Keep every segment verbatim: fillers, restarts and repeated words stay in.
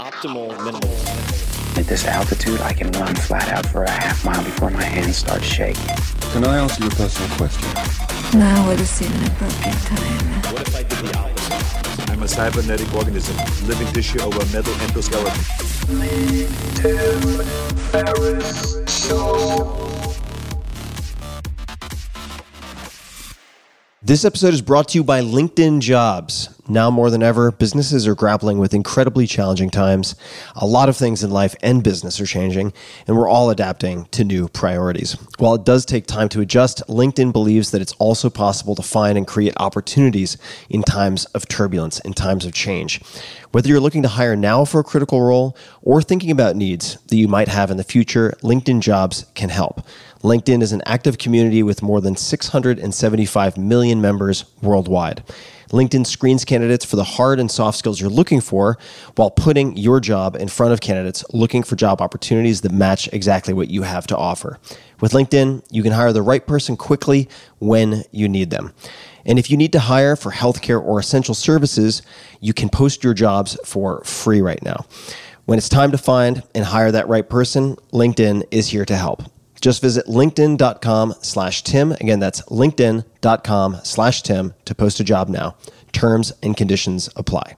Optimal minimal. At this altitude, I can run flat out for a half mile before my hands start shaking. Can I answer your personal question? Now would seem an appropriate time. What if I did the opposite? I'm a cybernetic organism, living tissue over a metal endoskeleton. Tim Ferriss Show. This episode is brought to you by LinkedIn Jobs. Now more than ever, businesses are grappling with incredibly challenging times. A lot of things in life and business are changing, and we're all adapting to new priorities. While it does take time to adjust, LinkedIn believes that it's also possible to find and create opportunities in times of turbulence, in times of change. Whether you're looking to hire now for a critical role or thinking about needs that you might have in the future, LinkedIn Jobs can help. LinkedIn is an active community with more than six hundred seventy-five million members worldwide. LinkedIn screens candidates for the hard and soft skills you're looking for while putting your job in front of candidates looking for job opportunities that match exactly what you have to offer. With LinkedIn, you can hire the right person quickly when you need them. And if you need to hire for healthcare or essential services, you can post your jobs for free right now. When it's time to find and hire that right person, LinkedIn is here to help. Just visit linkedin.com slash Tim. Again, that's linkedin.com slash Tim to post a job now. Terms and conditions apply.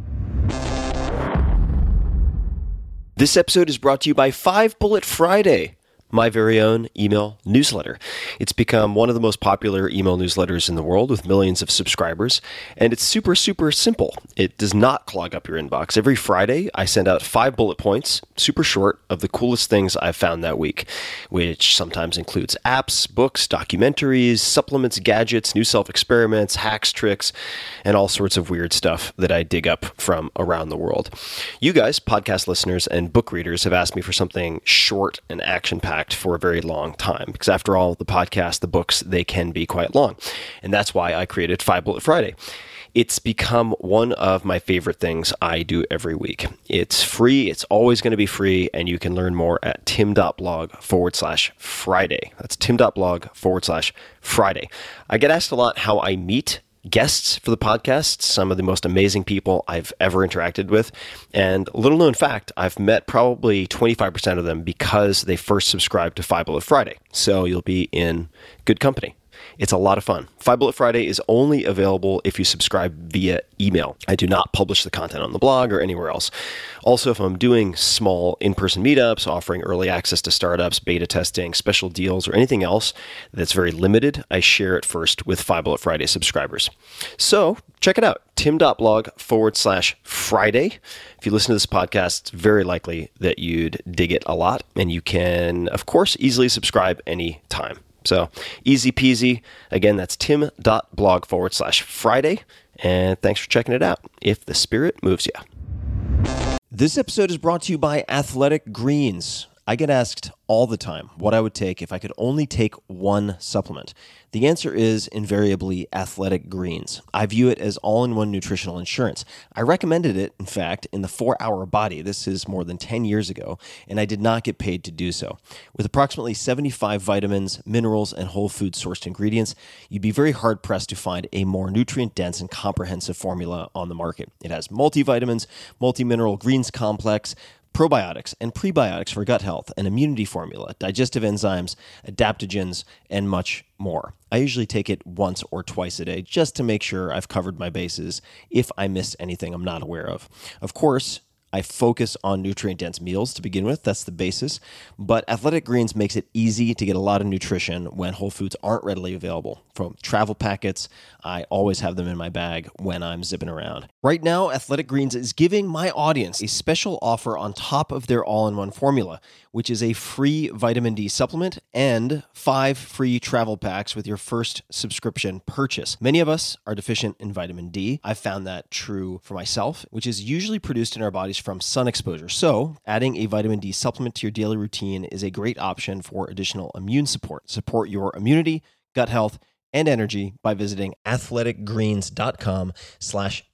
This episode is brought to you by Five Bullet Friday, my very own email newsletter. It's become one of the most popular email newsletters in the world with millions of subscribers, and it's super, super simple. It does not clog up your inbox. Every Friday, I send out five bullet points, super short, of the coolest things I've found that week, which sometimes includes apps, books, documentaries, supplements, gadgets, new self-experiments, hacks, tricks, and all sorts of weird stuff that I dig up from around the world. You guys, podcast listeners and book readers, have asked me for something short and action-packed for a very long time, because after all, the podcast, the books, they can be quite long. And that's why I created Five Bullet Friday. It's become one of my favorite things I do every week. It's free. It's always going to be free. And you can learn more at tim.blog forward slash Friday. That's tim.blog forward slash Friday. I get asked a lot how I meet guests for the podcast, some of the most amazing people I've ever interacted with. And little known fact, I've met probably twenty-five percent of them because they first subscribed to Five Bullet Friday. So you'll be in good company. It's a lot of fun. Five Bullet Friday is only available if you subscribe via email. I do not publish the content on the blog or anywhere else. Also, if I'm doing small in-person meetups, offering early access to startups, beta testing, special deals, or anything else that's very limited, I share it first with Five Bullet Friday subscribers. So check it out, tim.blog forward slash Friday. If you listen to this podcast, it's very likely that you'd dig it a lot. And you can, of course, easily subscribe anytime. So easy peasy. Again, that's tim.blog forward slash Friday. And thanks for checking it out, if the spirit moves you. This episode is brought to you by Athletic Greens. I get asked all the time what I would take if I could only take one supplement. The answer is invariably Athletic Greens. I view it as all-in-one nutritional insurance. I recommended it, in fact, in the four hour Body. This is more than ten years ago, and I did not get paid to do so. With approximately seventy-five vitamins, minerals, and whole food-sourced ingredients, you'd be very hard-pressed to find a more nutrient-dense and comprehensive formula on the market. It has multivitamins, multi-mineral greens complex, probiotics and prebiotics for gut health, an immunity formula, digestive enzymes, adaptogens, and much more. I usually take it once or twice a day just to make sure I've covered my bases if I missed anything I'm not aware of. Of course, I focus on nutrient-dense meals to begin with. That's the basis. But Athletic Greens makes it easy to get a lot of nutrition when whole foods aren't readily available. From travel packets, I always have them in my bag when I'm zipping around. Right now, Athletic Greens is giving my audience a special offer on top of their all-in-one formula, which is a free vitamin D supplement and five free travel packs with your first subscription purchase. Many of us are deficient in vitamin D. I've found that true for myself, which is usually produced in our bodies from sun exposure. So adding a vitamin D supplement to your daily routine is a great option for additional immune support. Support your immunity, gut health, and energy by visiting athleticgreens.com slash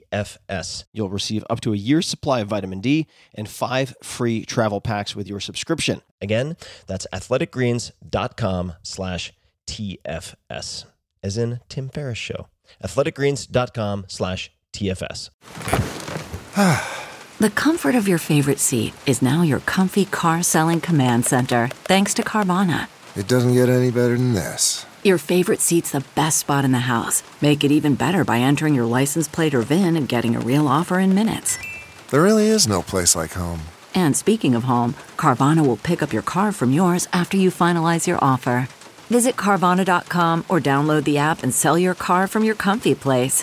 TFS. You'll receive up to a year's supply of vitamin D and five free travel packs with your subscription. Again, that's athleticgreens.com slash TFS, as in Tim Ferriss Show. athleticgreens.com slash TFS. The comfort of your favorite seat is now your comfy car-selling command center, thanks to Carvana. It doesn't get any better than this. Your favorite seat's the best spot in the house. Make it even better by entering your license plate or V I N and getting a real offer in minutes. There really is no place like home. And speaking of home, Carvana will pick up your car from yours after you finalize your offer. Visit Carvana dot com or download the app and sell your car from your comfy place.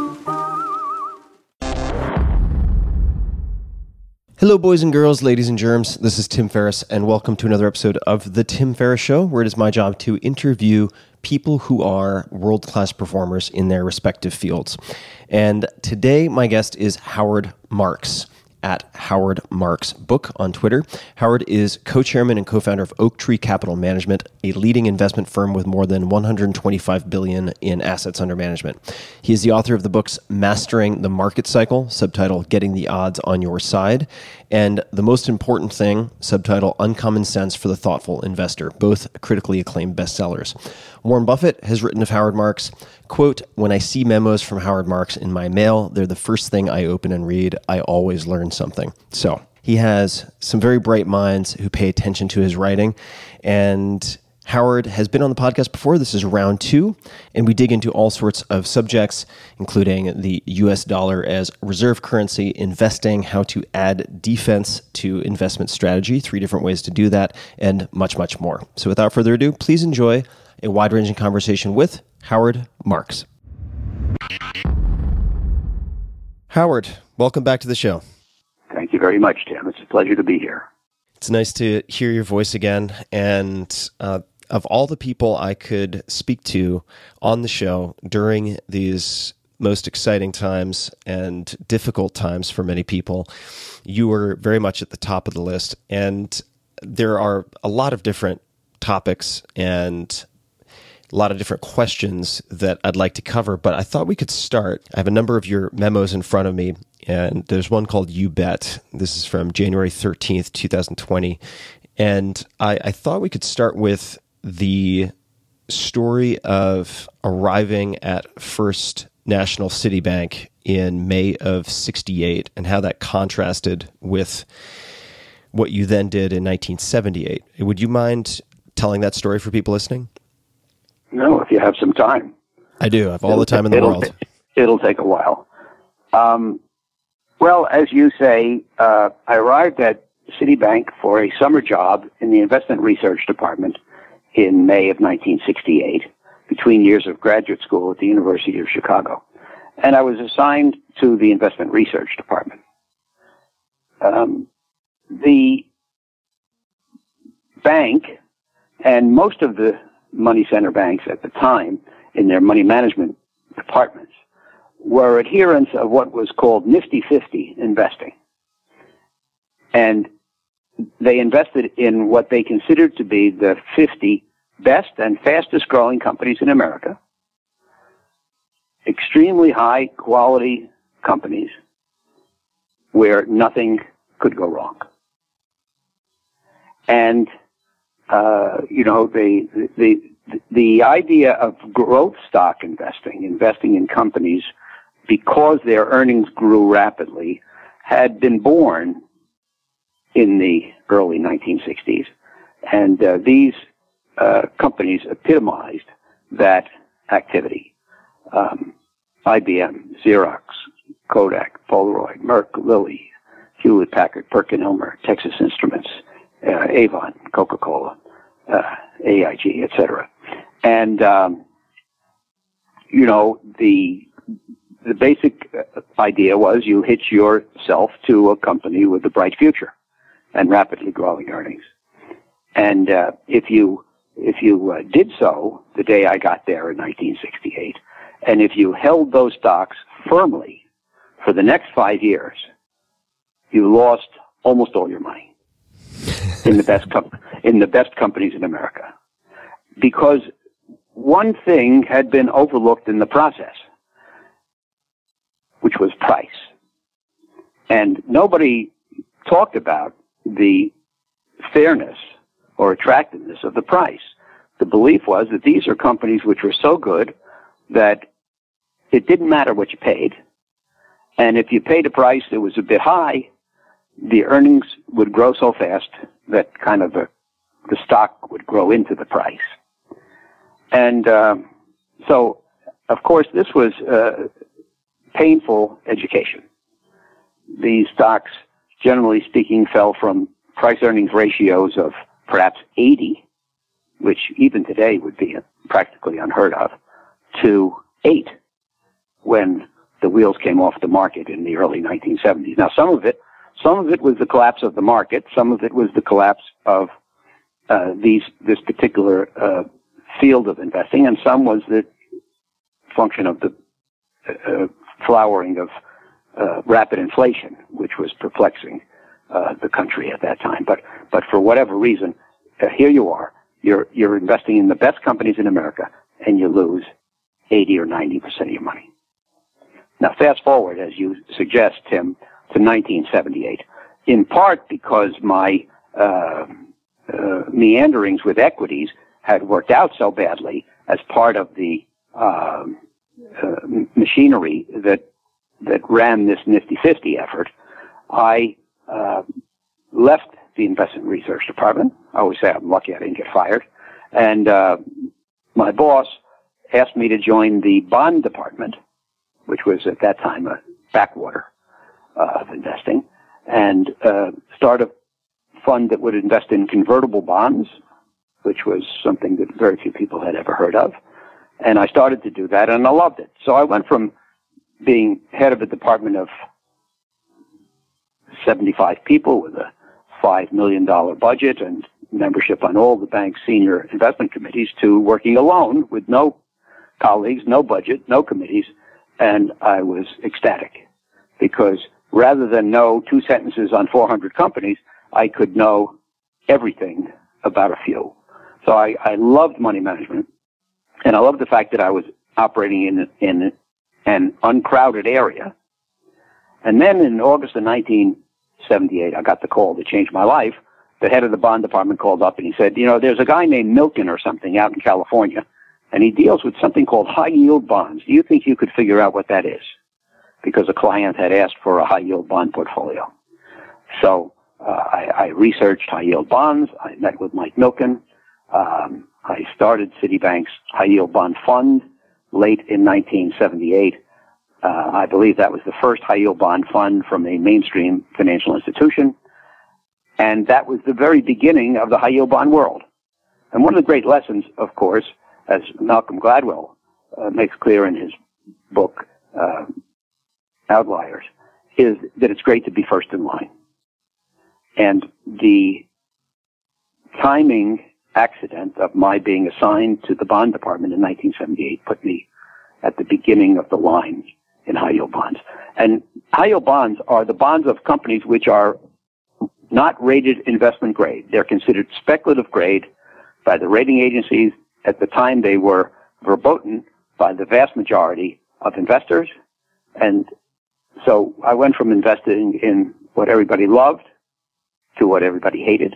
Hello, boys and girls, ladies and germs. This is Tim Ferriss, and welcome to another episode of The Tim Ferriss Show, where it is my job to interview people who are world-class performers in their respective fields. And today, my guest is Howard Marks, at Howard Marks Book on Twitter. Howard is co-chairman and co-founder of Oak Tree Capital Management, a leading investment firm with more than one hundred twenty-five billion dollars in assets under management. He is the author of the books Mastering the Market Cycle, subtitle Getting the Odds on Your Side, and The Most Important Thing, subtitle Uncommon Sense for the Thoughtful Investor, both critically acclaimed bestsellers. Warren Buffett has written of Howard Marks, quote, "When I see memos from Howard Marks in my mail, they're the first thing I open and read. I always learn something." So he has some very bright minds who pay attention to his writing. And Howard has been on the podcast before. This is round two, and we dig into all sorts of subjects, including the U S dollar as reserve currency, investing, how to add defense to investment strategy, three different ways to do that, and much, much more. So without further ado, please enjoy a wide-ranging conversation with Howard Marks. Howard, welcome back to the show. Thank you very much, Tim. It's a pleasure to be here. It's nice to hear your voice again. And uh, of all the people I could speak to on the show during these most exciting times and difficult times for many people, you were very much at the top of the list. And there are a lot of different topics and a lot of different questions that I'd like to cover, but I thought we could start. I have a number of your memos in front of me, and there's one called You Bet. This is from January thirteenth, twenty twenty. And I, I thought we could start with the story of arriving at First National City Bank in May of sixty-eight and how that contrasted with what you then did in nineteen seventy-eight. Would you mind telling that story for people listening? No, if you have some time. I do. I have all it'll, the time in the it'll, world. It'll take a while. Um, well, as you say, uh, I arrived at Citibank for a summer job in the investment research department in May of nineteen sixty-eight, between years of graduate school at the University of Chicago. And I was assigned to the investment research department. Um, the bank and most of the money center banks at the time in their money management departments were adherents of what was called Nifty fifty investing. And they invested in what they considered to be the fifty best and fastest growing companies in America, extremely high quality companies where nothing could go wrong. And Uh, you know, the, the, the idea of growth stock investing, investing in companies because their earnings grew rapidly, had been born in the early nineteen sixties. And uh, these uh, companies epitomized that activity. Um, I B M, Xerox, Kodak, Polaroid, Merck, Lilly, Hewlett-Packard, PerkinElmer, Texas Instruments, Uh, Avon, Coca-Cola, uh, A I G, et cetera. And, um, you know, the the basic idea was you hitch yourself to a company with a bright future and rapidly growing earnings. And uh, if you if you uh, did so the day I got there in nineteen sixty-eight, and if you held those stocks firmly for the next five years, you lost almost all your money. in the best com- in the best companies in America, because one thing had been overlooked in the process, which was price, and nobody talked about the fairness or attractiveness of the price. The belief was that these are companies which were so good that it didn't matter what you paid, and if you paid a price that was a bit high, the earnings would grow so fast that kind of the, the stock would grow into the price. And uh, so, of course, this was uh, painful education. These stocks, generally speaking, fell from price-earnings ratios of perhaps eighty, which even today would be practically unheard of, to eight when the wheels came off the market in the early nineteen seventies. Now, some of it, some of it was the collapse of the market. Some of it was the collapse of uh, these this particular uh, field of investing, and some was the function of the uh, flowering of uh, rapid inflation, which was perplexing uh, the country at that time. But but for whatever reason, uh, here you are. You're you're investing in the best companies in America, and you lose eighty or ninety percent of your money. Now, fast forward, as you suggest, Tim, to nineteen seventy-eight, in part because my uh, uh, meanderings with equities had worked out so badly as part of the uh, uh, machinery that that ran this Nifty fifty effort. I uh, left the investment research department. I always say I'm lucky I didn't get fired. And uh, my boss asked me to join the bond department, which was at that time a backwater uh, of investing, and uh, start a fund that would invest in convertible bonds, which was something that very few people had ever heard of. And I started to do that, and I loved it. So I went from being head of a department of seventy-five people with a five million dollars budget and membership on all the bank's senior investment committees to working alone with no colleagues, no budget, no committees. And I was ecstatic because rather than know two sentences on four hundred companies, I could know everything about a few. So I, I loved money management, and I loved the fact that I was operating in, in an uncrowded area. And then in August of nineteen seventy-eight, I got the call that changed my life. The head of the bond department called up and he said, you know, there's a guy named Milken or something out in California, and he deals with something called high-yield bonds. Do you think you could figure out what that is? Because a client had asked for a high-yield bond portfolio. So uh, I, I researched high-yield bonds. I met with Mike Milken. Um, I started Citibank's high-yield bond fund late in nineteen seventy-eight. Uh, I believe that was the first high-yield bond fund from a mainstream financial institution. And that was the very beginning of the high-yield bond world. And one of the great lessons, of course, as Malcolm Gladwell uh, makes clear in his book, uh, Outliers, is that it's great to be first in line. And the timing accident of my being assigned to the bond department in nineteen seventy-eight put me at the beginning of the line in high-yield bonds. And high-yield bonds are the bonds of companies which are not rated investment grade. They're considered speculative grade by the rating agencies. At the time, they were verboten by the vast majority of investors. And so I went from investing in what everybody loved to what everybody hated,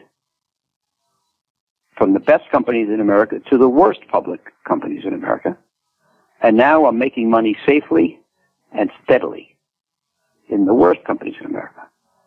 from the best companies in America to the worst public companies in America. And now I'm making money safely and steadily in the worst companies in America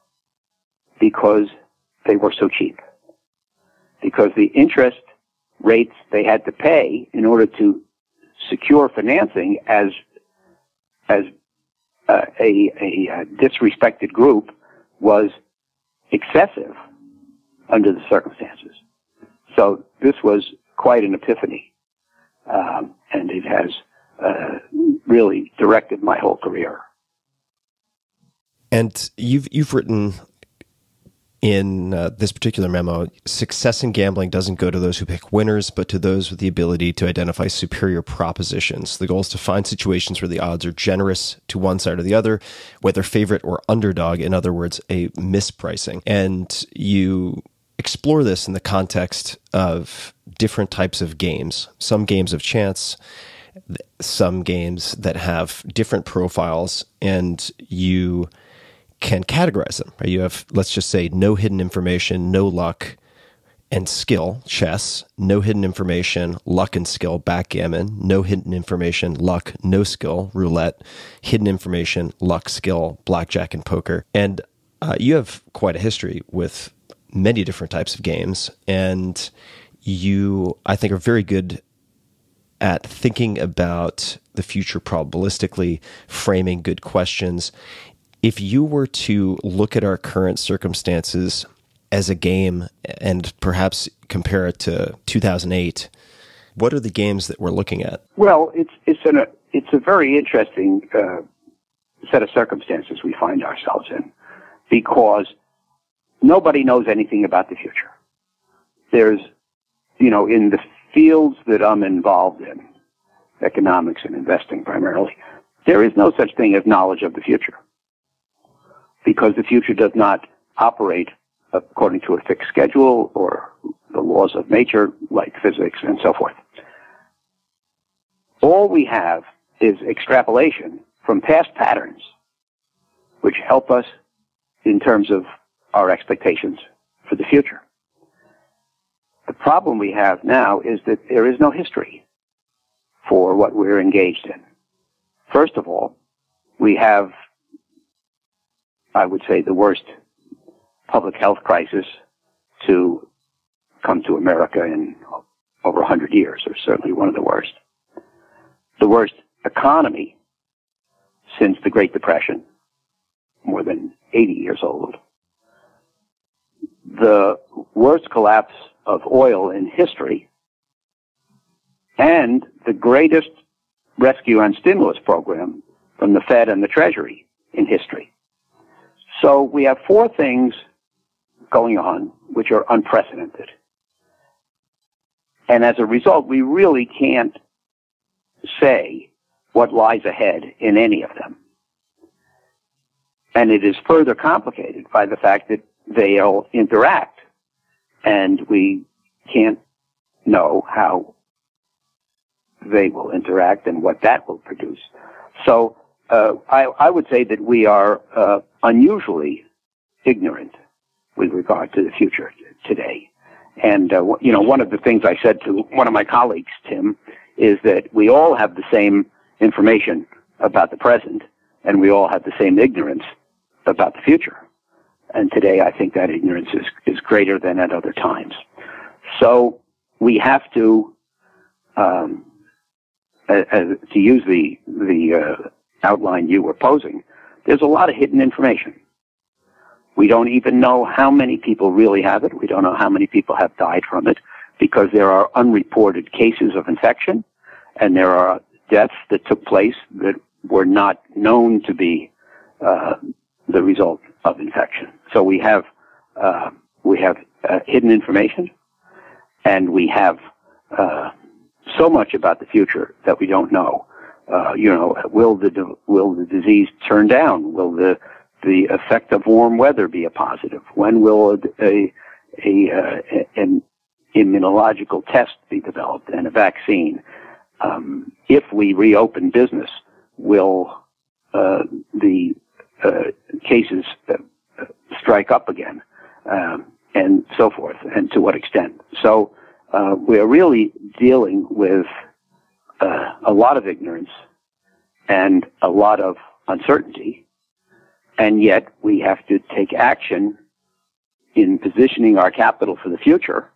because they were so cheap. Because the interest rates they had to pay in order to secure financing as as uh, a, a, a disrespected group was excessive under the circumstances. So this was quite an epiphany, um, and it has uh, really directed my whole career. And you've you've written in uh, this particular memo, success in gambling doesn't go to those who pick winners, but to those with the ability to identify superior propositions. The goal is to find situations where the odds are generous to one side or the other, whether favorite or underdog, in other words, a mispricing. And you explore this in the context of different types of games, some games of chance, some games that have different profiles, and you can categorize them. Right? You have, let's just say, no hidden information, no luck, and skill, chess, no hidden information, luck and skill, backgammon, no hidden information, luck, no skill, roulette, hidden information, luck, skill, blackjack, and poker. And Uh, you have quite a history with many different types of games, and you, I think, are very good at thinking about the future probabilistically, framing good questions. If you were to look at our current circumstances as a game and perhaps compare it to two thousand eight, what are the games that we're looking at? Well, it's it's an, a it's a very interesting uh, set of circumstances we find ourselves in, because nobody knows anything about the future. There's, you know, in the fields that I'm involved in, economics and investing primarily, there is no such thing as knowledge of the future, because the future does not operate according to a fixed schedule or the laws of nature like physics and so forth. All we have is extrapolation from past patterns, which help us in terms of our expectations for the future. The problem we have now is that there is no history for what we're engaged in. First of all, we have, I would say, the worst public health crisis to come to America in over one hundred years, or certainly one of the worst. The worst economy since the Great Depression, more than eighty years old. The worst collapse of oil in history, and the greatest rescue and stimulus program from the Fed and the Treasury in history. So we have four things going on which are unprecedented. And as a result, we really can't say what lies ahead in any of them. And it is further complicated by the fact that they all interact, and we can't know how they will interact and what that will produce. So uh, I, I would say that we are uh, unusually ignorant with regard to the future today. And, uh, you know, one of the things I said to one of my colleagues, Tim, is that we all have the same information about the present, and we all have the same ignorance about the future. And today I think that ignorance is, is greater than at other times. So we have to, um, uh, uh, to use the, the uh, outline you were posing, there's a lot of hidden information. We don't even know how many people really have it. We don't know how many people have died from it, because there are unreported cases of infection, and there are deaths that took place that were not known to be uh, the result of infection. So we have uh, we have uh, hidden information, and we have uh, so much about the future that we don't know. Uh, you know, will the will the disease turn down? Will the the effect of warm weather be a positive? When will a, a, a uh, an immunological test be developed and a vaccine? Um, if we reopen business, will uh, the uh, cases uh, strike up again, um, and so forth, and to what extent? So uh, we're really dealing with uh, a lot of ignorance and a lot of uncertainty. And yet we have to take action in positioning our capital for the future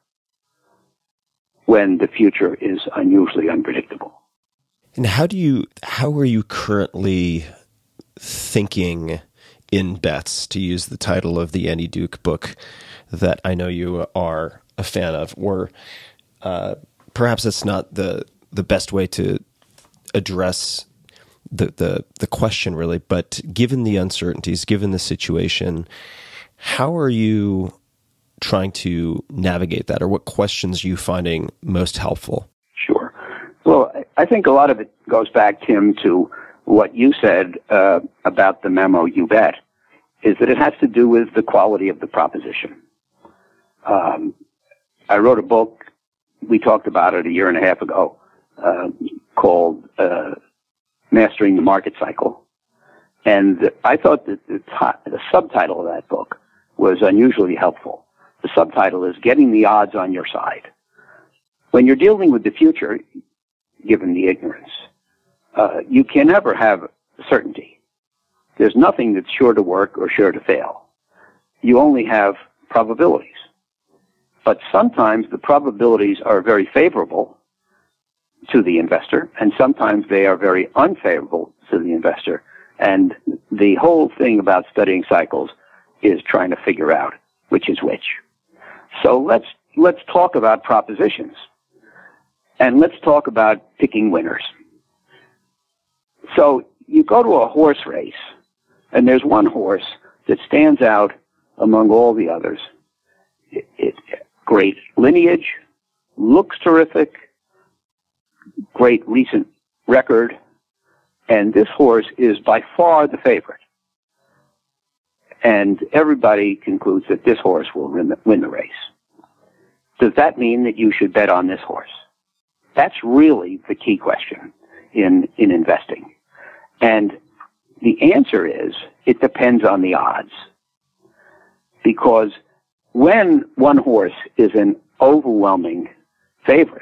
when the future is unusually unpredictable. And how do you, how are you currently thinking in bets, to use the title of the Annie Duke book that I know you are a fan of? Or uh, perhaps that's not the the best way to address the, the the question, really, but given the uncertainties, given the situation, how are you trying to navigate that, or what questions are you finding most helpful? Sure. Well, I think a lot of it goes back, Tim, to what you said uh, about the memo You Bet, is that it has to do with the quality of the proposition. Um, I wrote a book, we talked about it a year and a half ago, uh, called uh, Mastering the Market Cycle. And I thought that the, t- the subtitle of that book was unusually helpful. The subtitle is Getting the Odds on Your Side. When you're dealing with the future, given the ignorance, uh, you can never have certainty. There's nothing that's sure to work or sure to fail. you only have probabilities. But sometimes the probabilities are very favorable to the investor, and sometimes they are very unfavorable to the investor. And the whole thing about studying cycles is trying to figure out which is which. So let's let's talk about propositions. And let's talk about picking winners. So you go to a horse race, and there's one horse that stands out among all the others. It, it, great lineage, looks terrific, great recent record, and this horse is by far the favorite. And everybody concludes that this horse will win the race. Does that mean that you should bet on this horse? That's really the key question in, in investing. And the answer is, it depends on the odds. Because when one horse is an overwhelming favorite,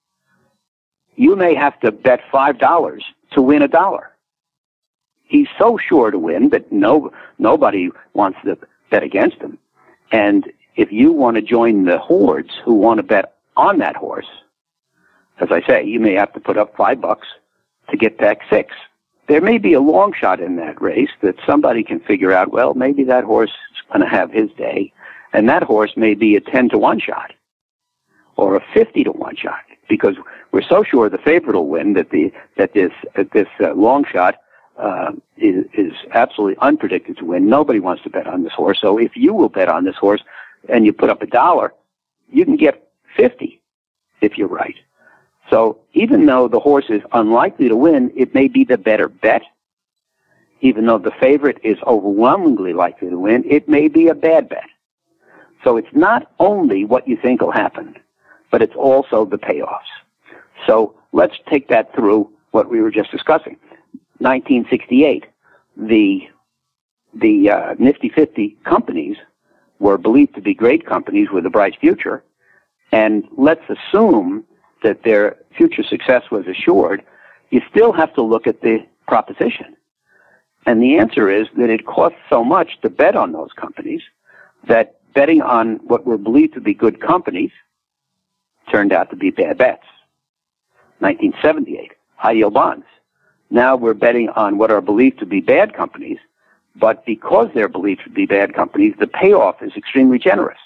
you may have to bet five dollars to win a dollar. He's so sure to win that no, nobody wants to bet against him. And if you want to join the hordes who want to bet on that horse, as I say, you may have to put up five bucks to get back six. There may be a long shot in that race that somebody can figure out, well, maybe that horse is going to have his day, and that horse may be a ten to one shot or a fifty to one shot, because we're so sure the favorite will win that the that this that this uh, long shot uh, is, is absolutely unpredicted to win. Nobody wants to bet on this horse. So if you will bet on this horse and you put up a dollar, you can get fifty if you're right. So even though the horse is unlikely to win, it may be the better bet. Even though the favorite is overwhelmingly likely to win, it may be a bad bet. So it's not only what you think will happen, but it's also the payoffs. So let's take that through what we were just discussing. nineteen sixty-eight, the, the uh, Nifty fifty companies were believed to be great companies with a bright future, and let's assume that their future success was assured. You still have to look at the proposition. And the answer is that it costs so much to bet on those companies that betting on what were believed to be good companies turned out to be bad bets. nineteen seventy-eight, high yield bonds. Now we're betting on what are believed to be bad companies, but because they're believed to be bad companies, the payoff is extremely generous.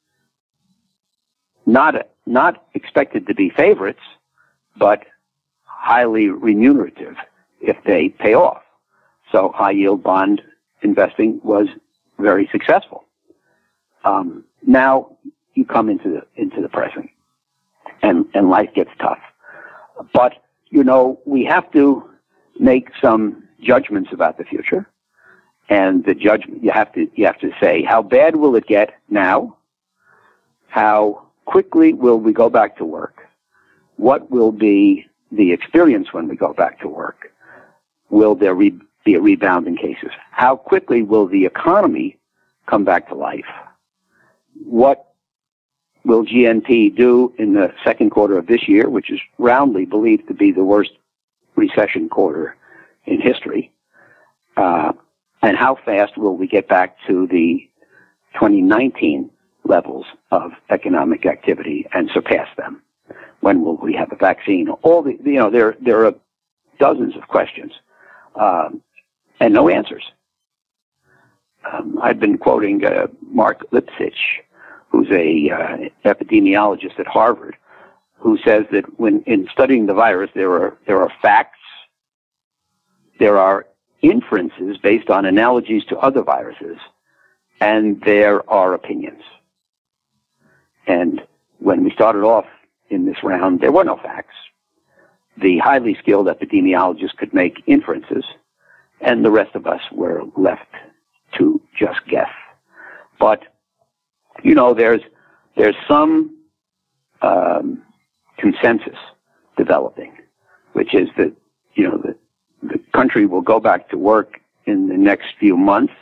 Not, not expected to be favorites, but highly remunerative if they pay off. So high yield bond investing was very successful. Um, now you come into the, into the present, and, and life gets tough. But, you know, we have to make some judgments about the future. And the judgment, you have to, you have to say, how bad will it get now? How quickly will we go back to work? What will be the experience when we go back to work? Will there re- be a rebound in cases? How quickly will the economy come back to life? What will G N P do in the second quarter of this year, which is roundly believed to be the worst recession quarter in history? Uh, and how fast will we get back to the twenty nineteen levels of economic activity and surpass them? When will we have a vaccine? All the, you know, there, there are dozens of questions, um, and no answers. Um, I've been quoting uh, Mark Lipsitch, who's a uh, epidemiologist at Harvard, who says that when in studying the virus, there are there are facts, there are inferences based on analogies to other viruses, and there are opinions. And when we started off in this round, there were no facts. The highly skilled epidemiologists could make inferences, and the rest of us were left to just guess. But, you know, there's there's some um, consensus developing, which is that, you know, the, the country will go back to work in the next few months.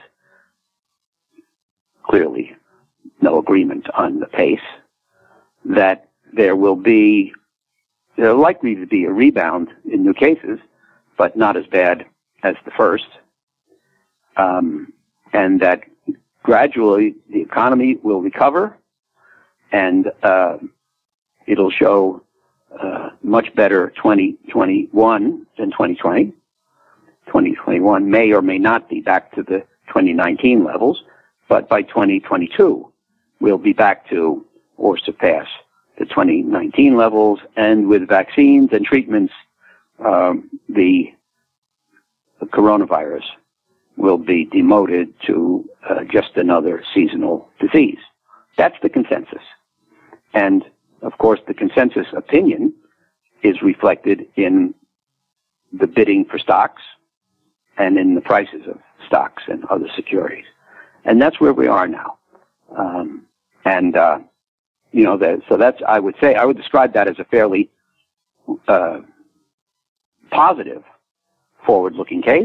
Clearly, no agreement on the pace. That there will be, there are likely to be a rebound in new cases, but not as bad as the first. Um, and that gradually the economy will recover, and uh, it'll show uh, much better twenty twenty-one than twenty twenty. twenty twenty-one may or may not be back to the twenty nineteen levels, but by twenty twenty-two, we'll be back to or surpass the twenty nineteen levels, and with vaccines and treatments, um, the, the coronavirus will be demoted to uh, just another seasonal disease. That's the consensus. And, of course, the consensus opinion is reflected in the bidding for stocks and in the prices of stocks and other securities. And that's where we are now. Um, and, uh, you know, the, so that's, I would say, I would describe that as a fairly uh, positive forward-looking case.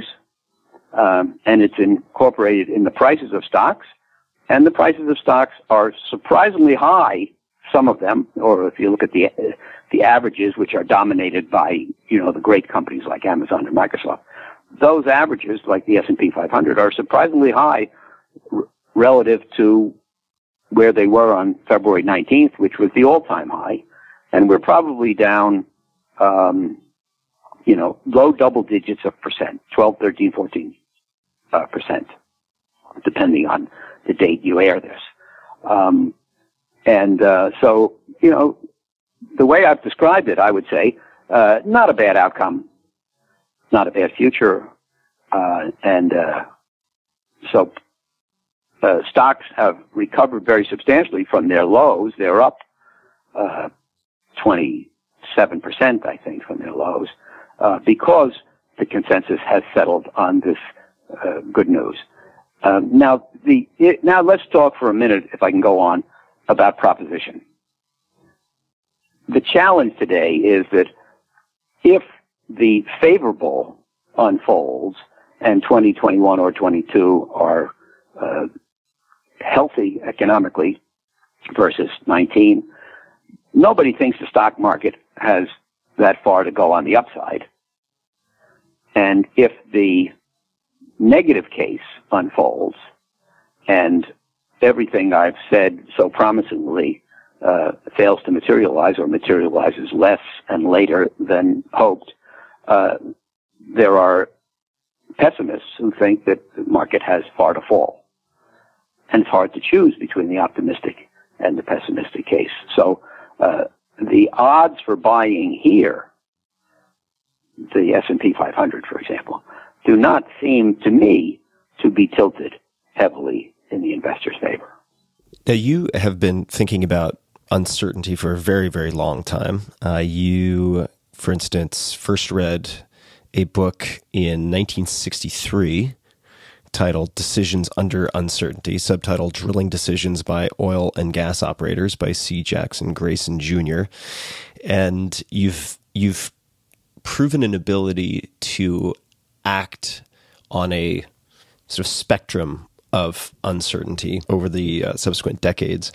Um, and it's incorporated in the prices of stocks. And the prices of stocks are surprisingly high, some of them, or if you look at the the averages, which are dominated by, you know, the great companies like Amazon and Microsoft. Those averages, like the S and P five hundred, are surprisingly high r- relative to where they were on February nineteenth, which was the all-time high. And we're probably down, um, you know, low double digits of percent, twelve, thirteen, fourteen uh, percent, depending on the date you air this. Um, and uh, so, you know, the way I've described it, I would say, uh, not a bad outcome, not a bad future. Uh, and uh, so uh, stocks have recovered very substantially from their lows. They're up uh, twenty-seven percent, I think, from their lows, uh, because the consensus has settled on this uh, good news. Um, now, the it, now let's talk for a minute, if I can go on, about proposition. The challenge today is that if the favorable unfolds and twenty twenty-one or twenty-two are uh, healthy economically versus nineteen, nobody thinks the stock market has that far to go on the upside. And if the negative case unfolds and everything I've said so promisingly uh, fails to materialize or materializes less and later than hoped, uh, there are pessimists who think that the market has far to fall. And it's hard to choose between the optimistic and the pessimistic case. So uh, the odds for buying here, the S and P five hundred, for example, do not seem to me to be tilted heavily in the investor's favor. Now, you have been thinking about uncertainty for a very, very long time. Uh, you, for instance, first read a book in nineteen sixty-three titled Decisions Under Uncertainty, subtitled Drilling Decisions by Oil and Gas Operators by C. Jackson Grayson Junior And you've you've proven an ability to act on a sort of spectrum of uncertainty over the uh, subsequent decades.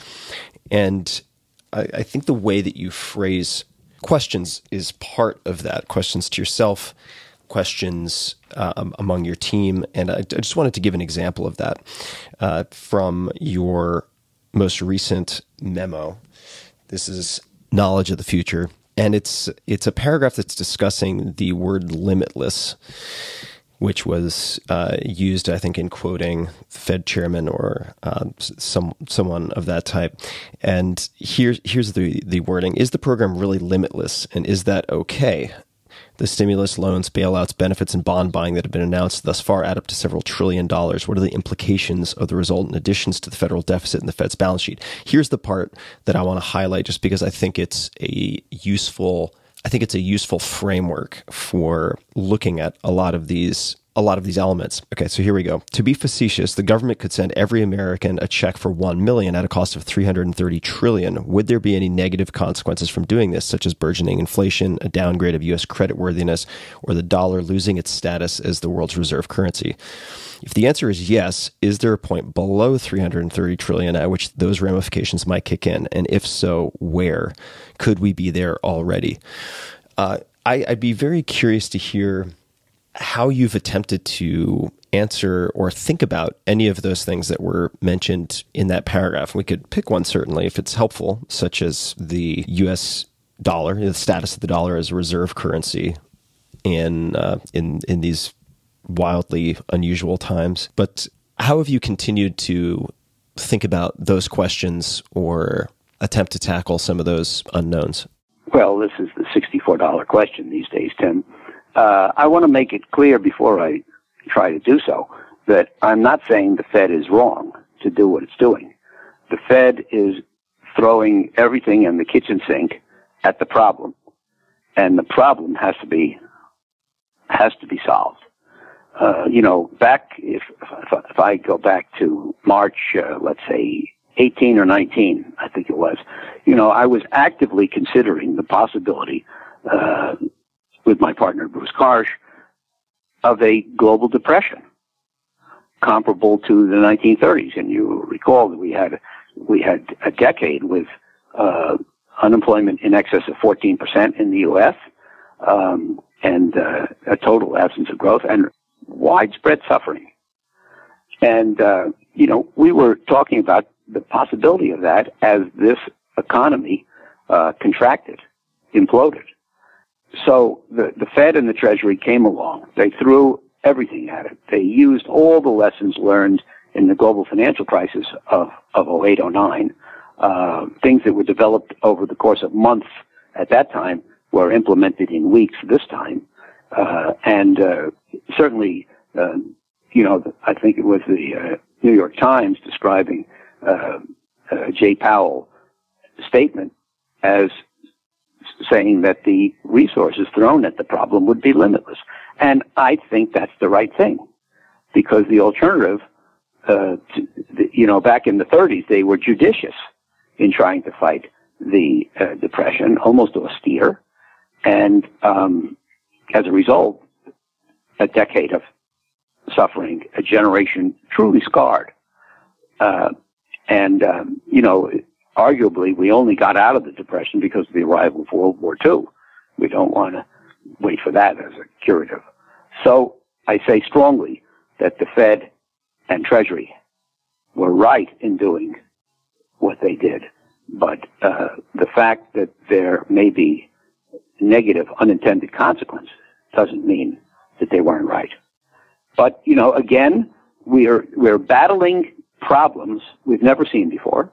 And I, I think the way that you phrase questions is part of that. Questions to yourself, questions um, among your team. And I, I just wanted to give an example of that uh, from your most recent memo. This is Knowledge of the Future. And it's it's a paragraph that's discussing the word limitless, which was uh, used, I think, in quoting Fed chairman or uh, some someone of that type. And here's here's the the wording: is the program really limitless, and is that okay? The stimulus, loans, bailouts, benefits, and bond buying that have been announced thus far add up to several trillion dollars. What are the implications of the resultant additions to the federal deficit and the Fed's balance sheet? Here's the part that I want to highlight, just because I think it's a useful, I think it's a useful framework for looking at a lot of these a lot of these elements. Okay, so here we go. To be facetious, the government could send every American a check for one million dollars at a cost of three hundred thirty trillion dollars. Would there be any negative consequences from doing this, such as burgeoning inflation, a downgrade of U S creditworthiness, or the dollar losing its status as the world's reserve currency? If the answer is yes, is there a point below three hundred thirty trillion dollars at which those ramifications might kick in? And if so, where? Could we be there already? Uh, I, I'd be very curious to hear how you've attempted to answer or think about any of those things that were mentioned in that paragraph. We could pick one, certainly, if it's helpful, such as the U S dollar, the status of the dollar as a reserve currency in uh, in in these wildly unusual times. But how have you continued to think about those questions or attempt to tackle some of those unknowns? Well, this is the sixty-four dollar question these days, Tim. Uh, I want to make it clear before I try to do so that I'm not saying the Fed is wrong to do what it's doing. The Fed is throwing everything in the kitchen sink at the problem, and the problem has to be has to be solved. Uh, you know, back if if, if I go back to March, uh, let's say eighteen or nineteen, I think it was. You know, I was actively considering the possibility, uh, with my partner Bruce Karsh, of a global depression comparable to the nineteen thirties. And you recall that we had we had a decade with uh, unemployment in excess of fourteen percent in the U S um, and uh, a total absence of growth and widespread suffering. And uh, you know, we were talking about the possibility of that as this economy uh, contracted, imploded. So the, the Fed and the Treasury came along. They threw everything at it. They used all the lessons learned in the global financial crisis of, of oh eight, oh nine. Uh, things that were developed over the course of months at that time were implemented in weeks this time. Uh, and uh, certainly, uh, you know, I think it was the uh, New York Times describing uh, uh, Jay Powell's statement as saying that the resources thrown at the problem would be limitless. And I think that's the right thing, because the alternative, uh, to, the, you know, back in the thirties, they were judicious in trying to fight the uh, Depression, almost austere. And um, as a result, a decade of suffering, a generation truly scarred. Uh, and, um, you know, arguably, we only got out of the Depression because of the arrival of World War Two. We don't want to wait for that as a curative. So I say strongly that the Fed and Treasury were right in doing what they did. But uh, the fact that there may be negative unintended consequences doesn't mean that they weren't right. But, you know, again, we're, we're battling problems we've never seen before,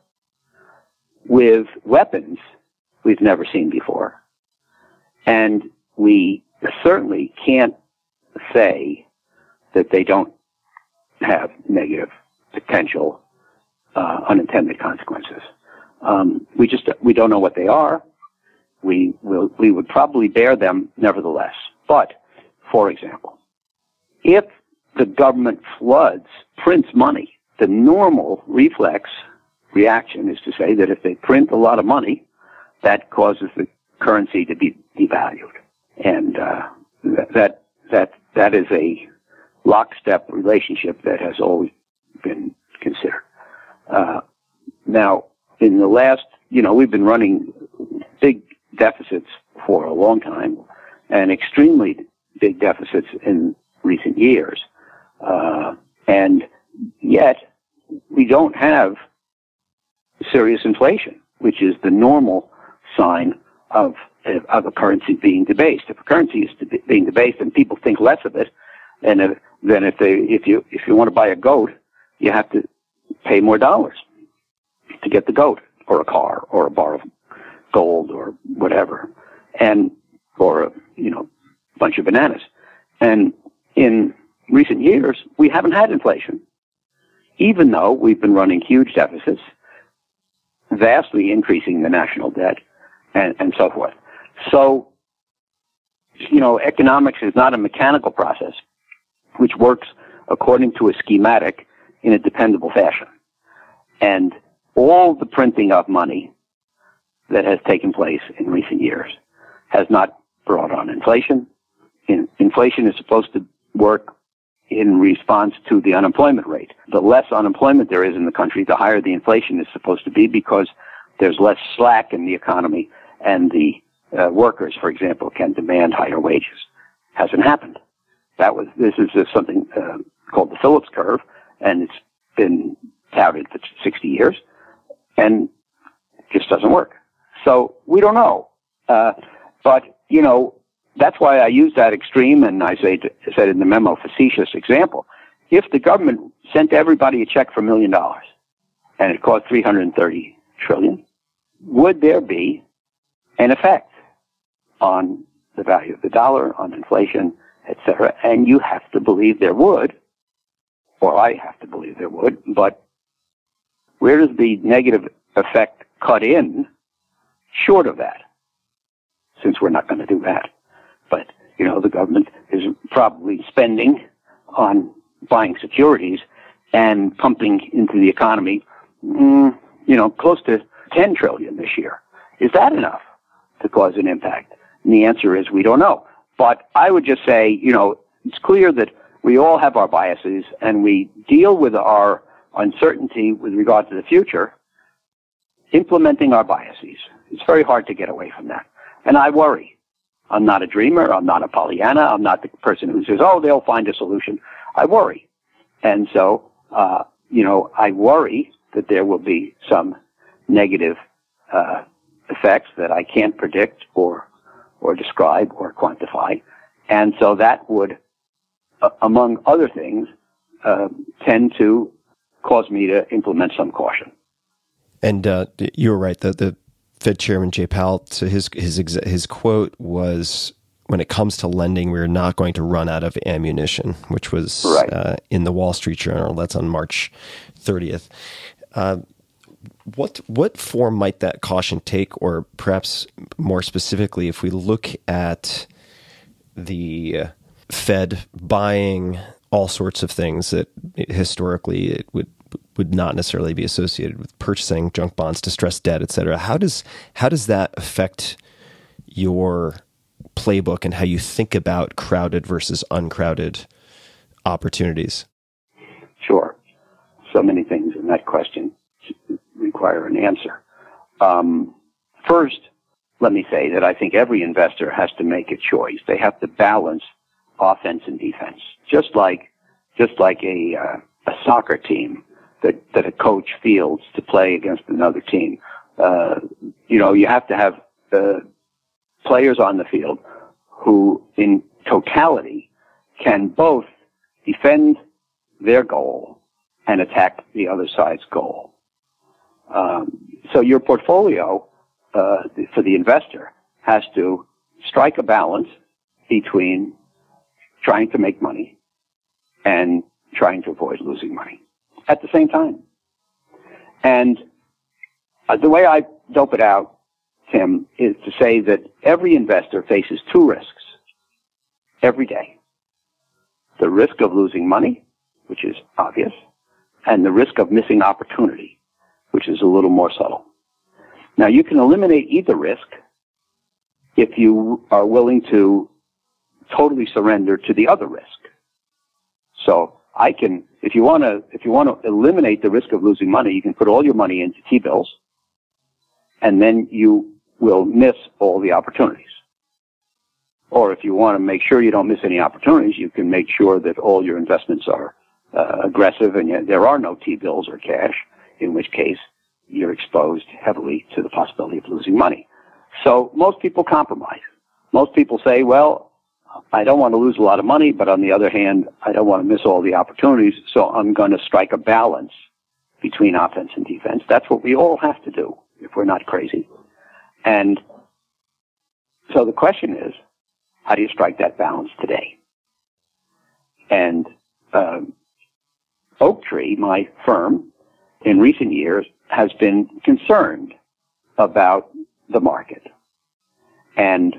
with weapons we've never seen before. And we certainly can't say that they don't have negative potential uh, unintended consequences. Um, we just we don't know what they are. We will we would probably bear them nevertheless. But, for example, if the government floods, prints money, the normal reflex reaction is to say that if they print a lot of money, that causes the currency to be devalued, and uh, that, that that that is a lockstep relationship that has always been considered. Uh, now, in the last, you know, we've been running big deficits for a long time, and extremely big deficits in recent years, uh, and yet we don't have serious inflation, which is the normal sign of of a currency being debased. If a currency is de- being debased, and people think less of it, and if, then if they if you if you want to buy a goat, you have to pay more dollars to get the goat, or a car, or a bar of gold, or whatever, and or a, you know, bunch of bananas. And in recent years, we haven't had inflation, even though we've been running huge deficits, vastly increasing the national debt, and, and so forth. So, you know, economics is not a mechanical process which works according to a schematic in a dependable fashion. And all the printing of money that has taken place in recent years has not brought on inflation. In, inflation is supposed to work in response to the unemployment rate. The less unemployment there is in the country, the higher the inflation is supposed to be, because there's less slack in the economy, and the uh, workers, for example, can demand higher wages. Hasn't happened. That was, this is just something uh, called the Phillips curve, and it's been touted for sixty years, and it just doesn't work. So we don't know. Uh, but, you know, that's why I use that extreme, and I say to, said in the memo, facetious example. If the government sent everybody a check for a million dollars, and it cost three hundred thirty trillion, would there be an effect on the value of the dollar, on inflation, et cetera? And you have to believe there would, or I have to believe there would, but where does the negative effect cut in short of that? Since we're not going to do that. But, you know, the government is probably spending on buying securities and pumping into the economy, mm, you know, close to ten trillion this year. Is that enough to cause an impact? And the answer is we don't know. But I would just say, you know, it's clear that we all have our biases and we deal with our uncertainty with regard to the future, implementing our biases. It's very hard to get away from that. And I worry. I'm not a dreamer. I'm not a Pollyanna. I'm not the person who says, oh, they'll find a solution. I worry. And so, uh, you know, I worry that there will be some negative uh, effects that I can't predict or or describe or quantify. And so that would, uh, among other things, uh, tend to cause me to implement some caution. And uh, you were right. The, the Fed Chairman Jay Powell, so his his his quote was, "When it comes to lending, we're not going to run out of ammunition," which was right. uh, in the Wall Street Journal. That's on March thirtieth. Uh, what what form might that caution take, or perhaps more specifically, if we look at the Fed buying all sorts of things that historically it would would not necessarily be associated with purchasing junk bonds, distressed debt, et cetera. How does how does that affect your playbook and how you think about crowded versus uncrowded opportunities? Sure. So many things in that question require an answer. Um, first, let me say that I think every investor has to make a choice. They have to balance offense and defense, just like just like a uh, a soccer team that that a coach fields to play against another team. Uh, you know, you have to have uh, players on the field who, in totality, can both defend their goal and attack the other side's goal. Um, so your portfolio uh, for the investor has to strike a balance between trying to make money and trying to avoid losing money at the same time. And uh, the way I dope it out, Tim, is to say that every investor faces two risks every day. The risk of losing money, which is obvious, and the risk of missing opportunity, which is a little more subtle. Now, you can eliminate either risk if you are willing to totally surrender to the other risk. So I can, if you want to, if you want to eliminate the risk of losing money, you can put all your money into T-bills, and then you will miss all the opportunities. Or if you want to make sure you don't miss any opportunities, you can make sure that all your investments are uh, aggressive and yet there are no T-bills or cash, in which case you're exposed heavily to the possibility of losing money. So most people compromise. Most people say, well, I don't want to lose a lot of money, but on the other hand, I don't want to miss all the opportunities, so I'm going to strike a balance between offense and defense. That's what we all have to do if we're not crazy. And so the question is, how do you strike that balance today? And um, Oaktree, my firm, in recent years has been concerned about the market and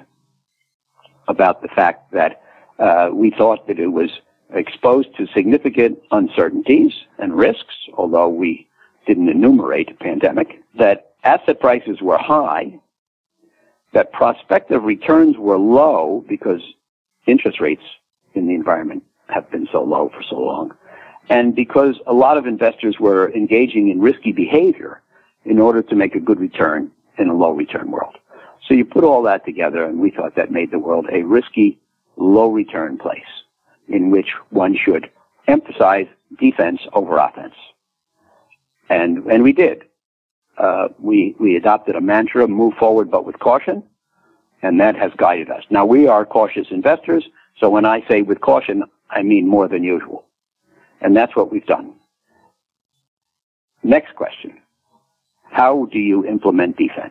about the fact that uh, we thought that it was exposed to significant uncertainties and risks, although we didn't enumerate a pandemic, that asset prices were high, that prospective returns were low because interest rates in the environment have been so low for so long, and because a lot of investors were engaging in risky behavior in order to make a good return in a low return world. So you put all that together, and we thought that made the world a risky, low return place. in which one should emphasize defense over offense. And, and we did. Uh, we, we adopted a mantra, move forward but with caution, and that has guided us. Now, we are cautious investors, so when I say with caution, I mean more than usual. And that's what we've done. Next question. How do you implement defense?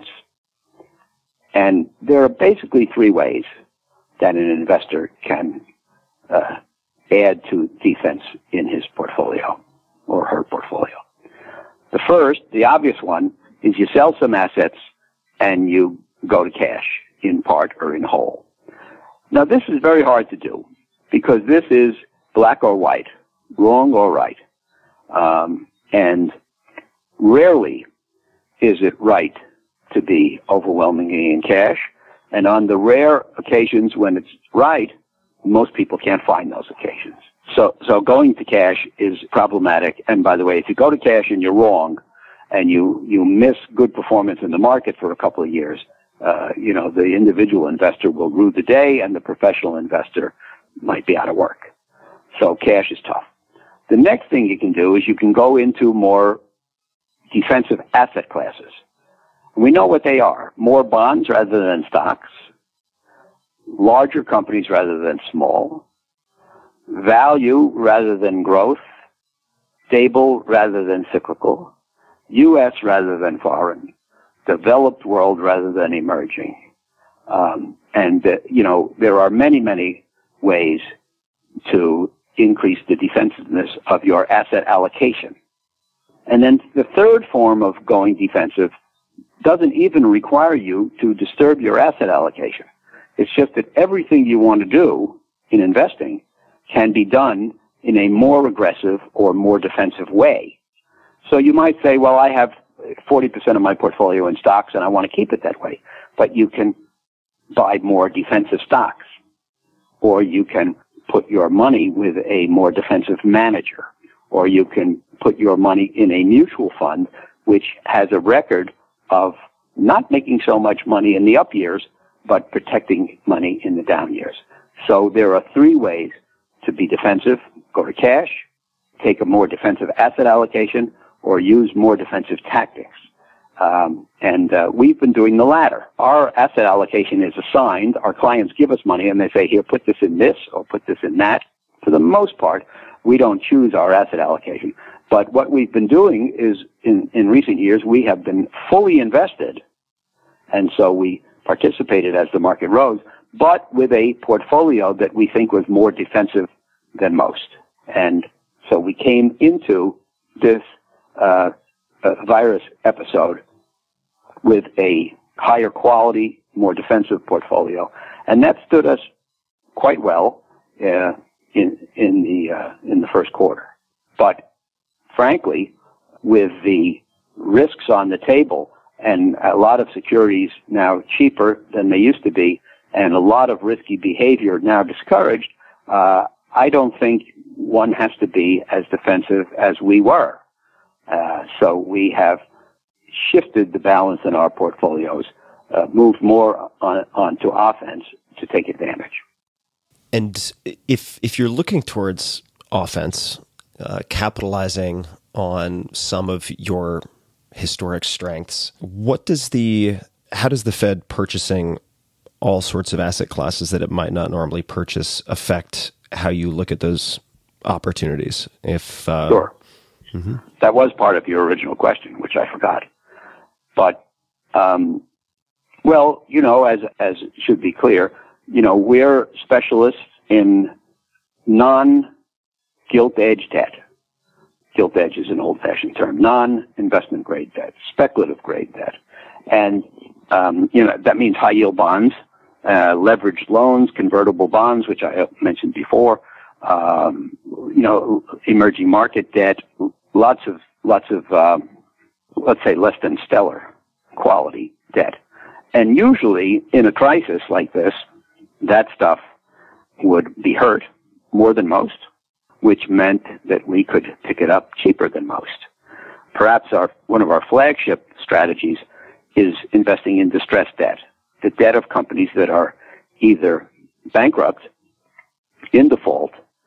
And there are basically three ways that an investor can uh, add to defense in his portfolio or her portfolio. The first, the obvious one, is you sell some assets and you go to cash in part or in whole. Now, this is very hard to do because this is black or white, wrong or right. Um, and rarely is it right to be overwhelmingly in cash. And on the rare occasions when it's right, most people can't find those occasions. So, so going to cash is problematic. And by the way, if you go to cash and you're wrong and you, you miss good performance in the market for a couple of years, uh, you know, the individual investor will rue the day and the professional investor might be out of work. So cash is tough. The next thing you can do is you can go into more defensive asset classes. We know what they are. More bonds rather than stocks, larger companies rather than small, value rather than growth, stable rather than cyclical, U S rather than foreign, developed world rather than emerging. Um, and, uh, you know, there are many, many ways to increase the defensiveness of your asset allocation. And then the third form of going defensive doesn't even require you to disturb your asset allocation. It's just that everything you want to do in investing can be done in a more aggressive or more defensive way. So you might say, well, I have forty percent of my portfolio in stocks and I want to keep it that way. But you can buy more defensive stocks, or you can put your money with a more defensive manager, or you can put your money in a mutual fund which has a record of not making so much money in the up years, but protecting money in the down years. So there are three ways to be defensive: go to cash, take a more defensive asset allocation, or use more defensive tactics. Um, and uh, we've been doing the latter. Our asset allocation is assigned. Our clients give us money and they say, here, put this in this or put this in that. For the most part, we don't choose our asset allocation. But what we've been doing is, in, in recent years, we have been fully invested. And so we participated as the market rose, but with a portfolio that we think was more defensive than most. And so we came into this uh, uh, virus episode with a higher quality, more defensive portfolio. And that stood us quite well uh, in, in, the, uh, in the first quarter. But frankly, with the risks on the table and a lot of securities now cheaper than they used to be and a lot of risky behavior now discouraged, uh, I don't think one has to be as defensive as we were. Uh, so we have shifted the balance in our portfolios, uh, moved more on, onto offense to take advantage. And if if you're looking towards offense, uh, capitalizing on some of your historic strengths, what does the how does the Fed purchasing all sorts of asset classes that it might not normally purchase affect how you look at those opportunities? If uh, sure, mm-hmm. That was part of your original question, which I forgot. But um, well, you know, as as should be clear, you know, we're specialists in non-gilt edge debt. Gilt edge is an old-fashioned term. Non-investment grade debt, speculative grade debt, and um, you know that means high-yield bonds, uh, leveraged loans, convertible bonds, which I mentioned before. Um, you know, emerging market debt, lots of lots of um, let's say less than stellar quality debt, and usually in a crisis like this, that stuff would be hurt more than most, which meant that we could pick it up cheaper than most. Perhaps our one of our flagship strategies is investing in distressed debt, the debt of companies that are either bankrupt, in default,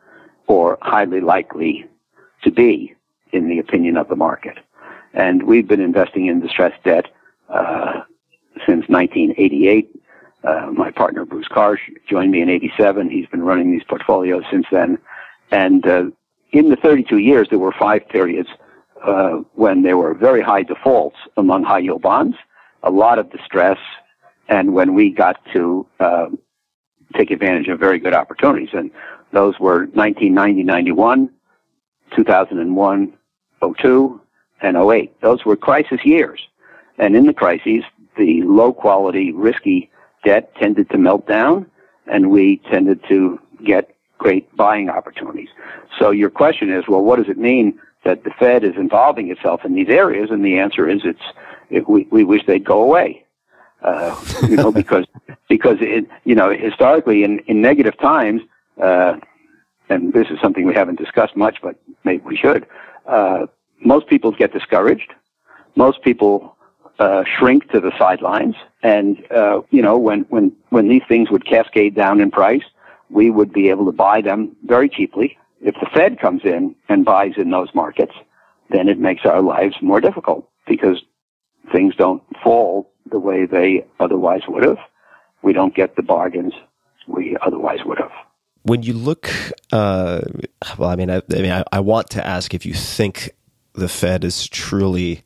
or highly likely to be, in the opinion of the market. And we've been investing in distressed debt uh, since nineteen eighty-eight. Uh, my partner, Bruce Karsh, joined me in eighty-seven. He's been running these portfolios since then. And uh, in the thirty-two years, there were five periods uh, when there were very high defaults among high-yield bonds, a lot of distress, and when we got to uh, take advantage of very good opportunities. And those were nineteen ninety ninety-one, two thousand one, oh two, and oh eight. Those were crisis years. And in the crises, the low-quality, risky debt tended to melt down, and we tended to get great buying opportunities. So your question is, well, what does it mean that the Fed is involving itself in these areas? And the answer is, it's it, we, we wish they'd go away. Uh, you know, because because it, you know, historically in, in negative times, uh, and this is something we haven't discussed much, but maybe we should. Uh, most people get discouraged. Most people uh, shrink to the sidelines, and uh, you know, when when when these things would cascade down in price, we would be able to buy them very cheaply. If the Fed comes in and buys in those markets, then it makes our lives more difficult because things don't fall the way they otherwise would have. We don't get the bargains we otherwise would have. When you look, uh, well, I mean, I, I mean, I, I want to ask if you think the Fed is truly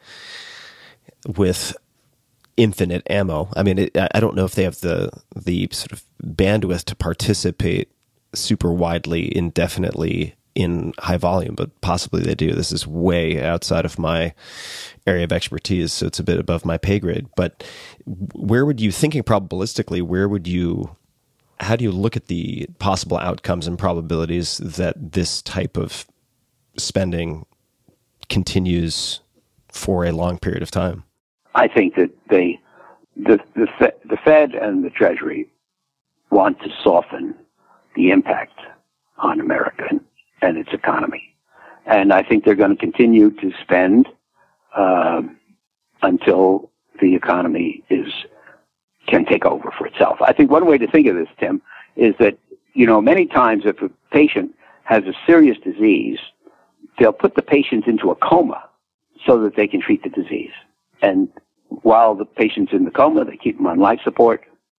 with infinite ammo. I mean, it, I don't know if they have the the sort of bandwidth to participate super widely, indefinitely in high volume, but possibly they do. This is way outside of my area of expertise, so it's a bit above my pay grade. But where would you, thinking probabilistically, where would you, how do you look at the possible outcomes and probabilities that this type of spending continues for a long period of time? I think that they, the the Fed, the Fed and the Treasury want to soften the impact on America and its economy, and I think they're going to continue to spend uh, until the economy is can take over for itself. I think one way to think of this, Tim, is that you know many times if a patient has a serious disease, they'll put the patient into a coma so that they can treat the disease. And while the patient's in the coma, they keep them on life support.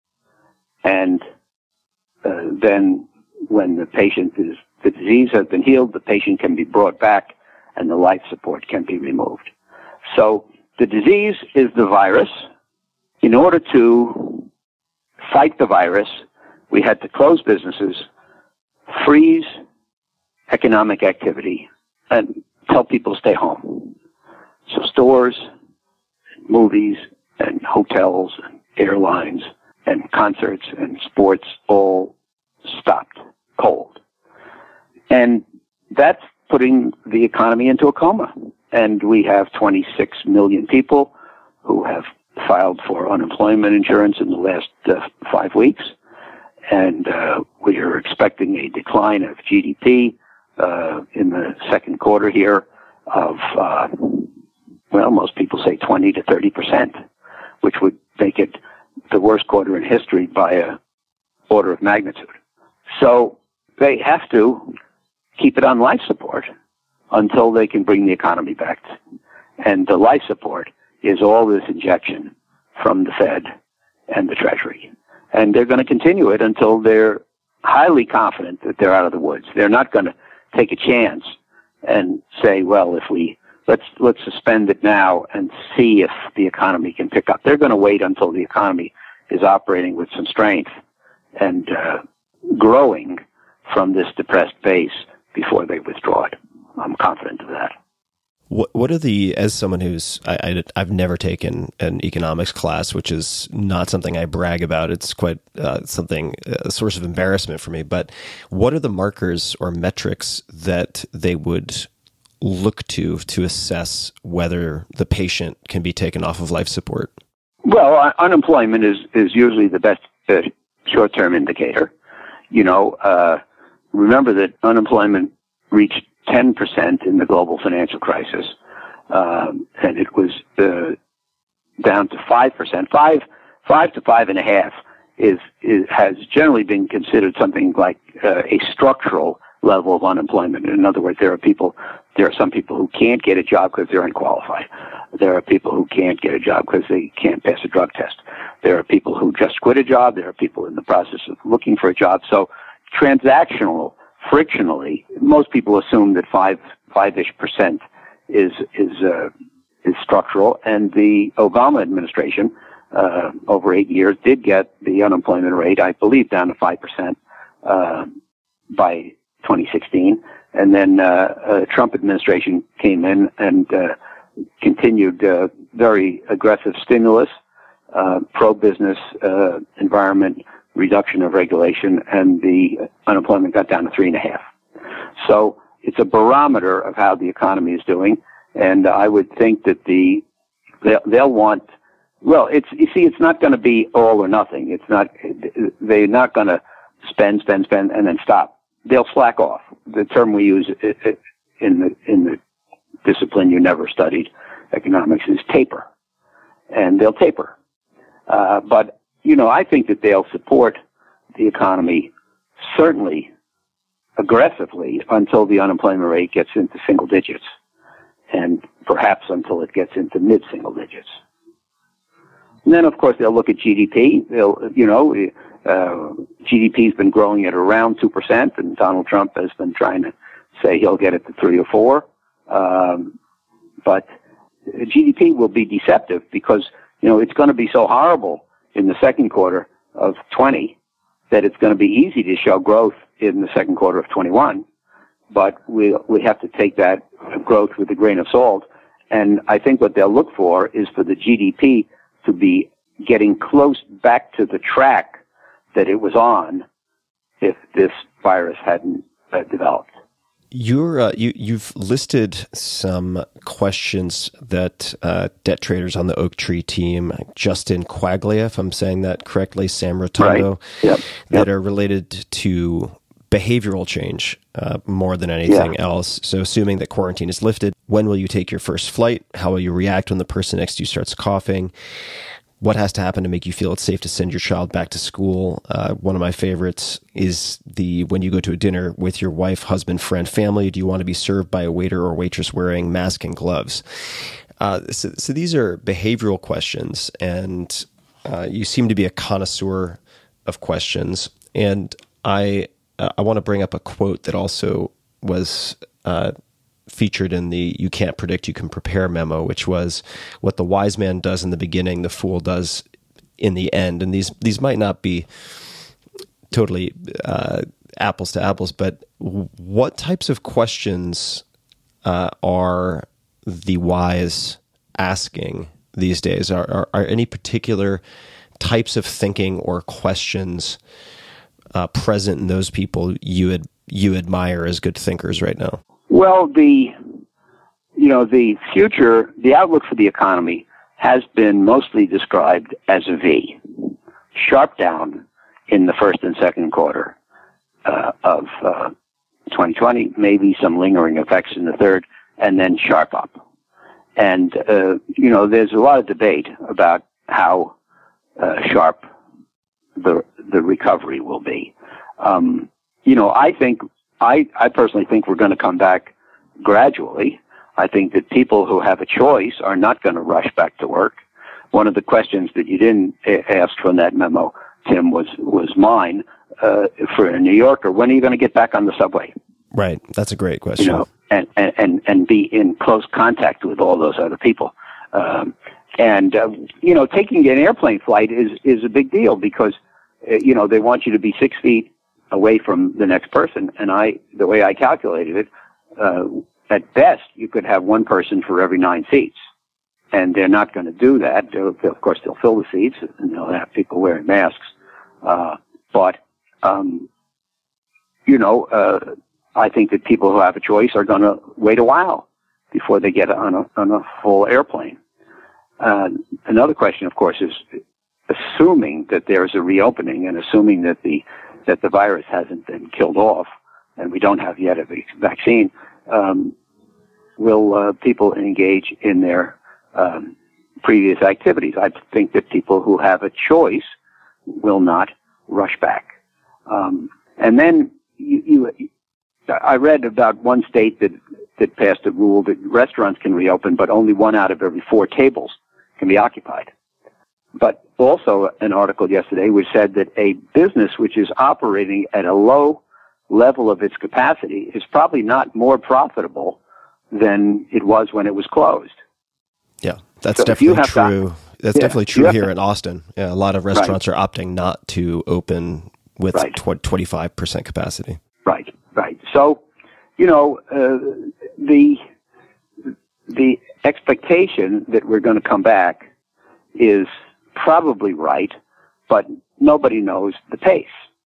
And uh, then when the patient is, the disease has been healed, the patient can be brought back and the life support can be removed. So the disease is the virus. In order to fight the virus, we had to close businesses, freeze economic activity, and tell people to stay home. So stores, movies, and hotels, and airlines, and concerts, and sports all stopped cold. And that's putting the economy into a coma. And we have twenty-six million people who have filed for unemployment insurance in the last uh, five weeks. And uh, we are expecting a decline of G D P uh, in the second quarter here of, uh, well, most people say twenty to thirty percent, which would make it the worst quarter in history by a order of magnitude. So they have to keep it on life support until they can bring the economy back. And the life support is all this injection from the Fed and the Treasury. And they're going to continue it until they're highly confident that they're out of the woods. They're not going to take a chance and say, well, if we let's let's suspend it now and see if the economy can pick up. They're going to wait until the economy is operating with some strength and uh, growing from this depressed base before they withdraw it. I'm confident of that. What what are the, as someone who's, I, I, I've never taken an economics class, which is not something I brag about. It's quite uh, something, a source of embarrassment for me. But what are the markers or metrics that they would look to to assess whether the patient can be taken off of life support? Well, uh, unemployment is, is usually the best uh, short-term indicator. You know, uh, remember that unemployment reached ten percent in the global financial crisis, um, and it was uh, down to five percent. Five, five to five and a half is, is has generally been considered something like uh, a structural level of unemployment. In other words, there are people, there are some people who can't get a job because they're unqualified. There are people who can't get a job because they can't pass a drug test. There are people who just quit a job. There are people in the process of looking for a job. So transactional, frictionally, most people assume that five, five-ish percent is, is, uh, is structural. And the Obama administration, uh, over eight years did get the unemployment rate, I believe, down to five percent, uh, by twenty sixteen. And then, uh, uh, Trump administration came in and, uh, continued, uh, very aggressive stimulus, uh, pro-business, uh, environment, reduction of regulation, and the unemployment got down to three and a half. So it's a barometer of how the economy is doing. And I would think that the, they'll, they'll want, well, it's, you see, it's not going to be all or nothing. It's not, they're not going to spend, spend, spend, and then stop. They'll slack off. The term we use in the, in the discipline you never studied, economics, is taper. And they'll taper. Uh, but, you know, I think that they'll support the economy certainly aggressively until the unemployment rate gets into single digits, and perhaps until it gets into mid-single digits. And then, of course, they'll look at G D P. They'll, you know, uh, G D P has been growing at around two percent, and Donald Trump has been trying to say he'll get it to three or four. Um, but G D P will be deceptive because, you know, it's going to be so horrible in the second quarter of twenty that it's going to be easy to show growth in the second quarter of twenty-one. But we we have to take that growth with a grain of salt. And I think what they'll look for is for the G D P to be getting close back to the track that it was on if this virus hadn't uh, developed. You're, uh, you, you've listed some questions that uh, debt traders on the Oak Tree team, Justin Quaglia, if I'm saying that correctly, Sam Rotondo, right. Yep. that Yep. are related to behavioral change uh, more than anything yeah. else. So assuming that quarantine is lifted, when will you take your first flight? How will you react when the person next to you starts coughing? What has to happen to make you feel it's safe to send your child back to school? Uh, one of my favorites is the when you go to a dinner with your wife, husband, friend, family, do you want to be served by a waiter or waitress wearing mask and gloves? Uh, so, so these are behavioral questions, and uh, you seem to be a connoisseur of questions. And I uh, I want to bring up a quote that also was uh, featured in the You Can't Predict, You Can Prepare memo, which was what the wise man does in the beginning, the fool does in the end. And these these might not be totally uh, apples to apples, but what types of questions uh, are the wise asking these days? Are, are, are any particular types of thinking or questions uh, present in those people you ad, you admire as good thinkers right now? Well, the, you know, the future, the outlook for the economy has been mostly described as a V. Sharp down in the first and second quarter uh, of uh, twenty twenty, maybe some lingering effects in the third, and then sharp up. And, uh, you know, there's a lot of debate about how uh, sharp the the recovery will be. Um, you know, I think I, I personally think we're going to come back gradually. I think that people who have a choice are not going to rush back to work. One of the questions that you didn't ask from that memo, Tim, was, was mine, uh, for a New Yorker. When are you going to get back on the subway? Right. That's a great question. You know, and, and, and, and be in close contact with all those other people. Um, and, uh, you know, taking an airplane flight is, is a big deal because, uh, you know, they want you to be six feet away from the next person. And I, the way I calculated it, uh, at best, you could have one person for every nine seats. And they're not going to do that. They'll, of course, they'll fill the seats and they'll have people wearing masks. Uh, but, um, you know, uh, I think that people who have a choice are going to wait a while before they get on a, on a full airplane. Uh, another question, of course, is assuming that there's a reopening and assuming that the that the virus hasn't been killed off, and we don't have yet a vaccine, um, will uh, people engage in their um, previous activities? I think that people who have a choice will not rush back. Um, and then you, you, I read about one state that, that passed a rule that restaurants can reopen, but only one out of every four tables can be occupied. But also an article yesterday which said that a business which is operating at a low level of its capacity is probably not more profitable than it was when it was closed. Yeah, that's So if you definitely have true. to- that's yeah, definitely you true have here to- in Austin. Yeah, a lot of restaurants are opting not to open with Right. tw- twenty-five percent capacity. Right, right. So, you know, uh, the the expectation that we're going to come back is probably right, but nobody knows the pace.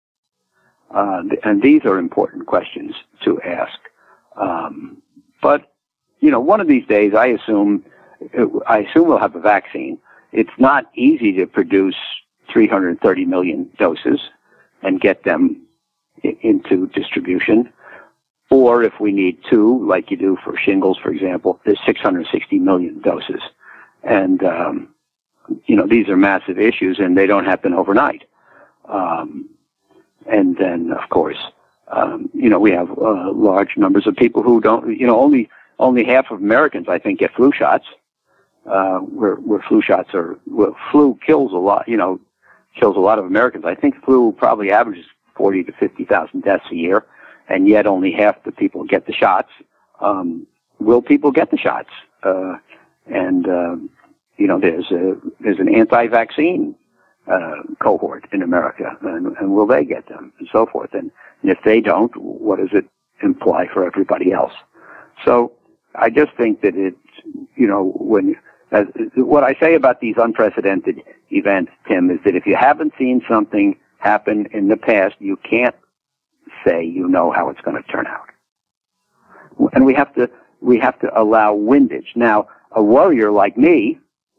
Uh, and these are important questions to ask. Um, but, you know, one of these days, I assume, I assume we'll have a vaccine. It's not easy to produce three hundred thirty million doses and get them i- into distribution. Or if we need two, like you do for shingles, for example, there's six hundred sixty million doses. And, um, you know, these are massive issues and they don't happen overnight. Um, and then, of course, um, you know, we have uh, large numbers of people who don't, you know, only, only half of Americans, I think, get flu shots, uh, where, where flu shots are, well, flu kills a lot, you know, kills a lot of Americans. I think flu probably averages forty to fifty thousand deaths a year, and yet only half the people get the shots. Um, will people get the shots? Uh, and, um, you know, there's a, there's an anti-vaccine, uh, cohort in America, and, and will they get them, and so forth. And, and if they don't, what does it imply for everybody else? So I just think that it's, you know, when, as, what I say about these unprecedented events, Tim, is that if you haven't seen something happen in the past, you can't say you know how it's going to turn out. And we have to, we have to allow windage. Now, a warrior like me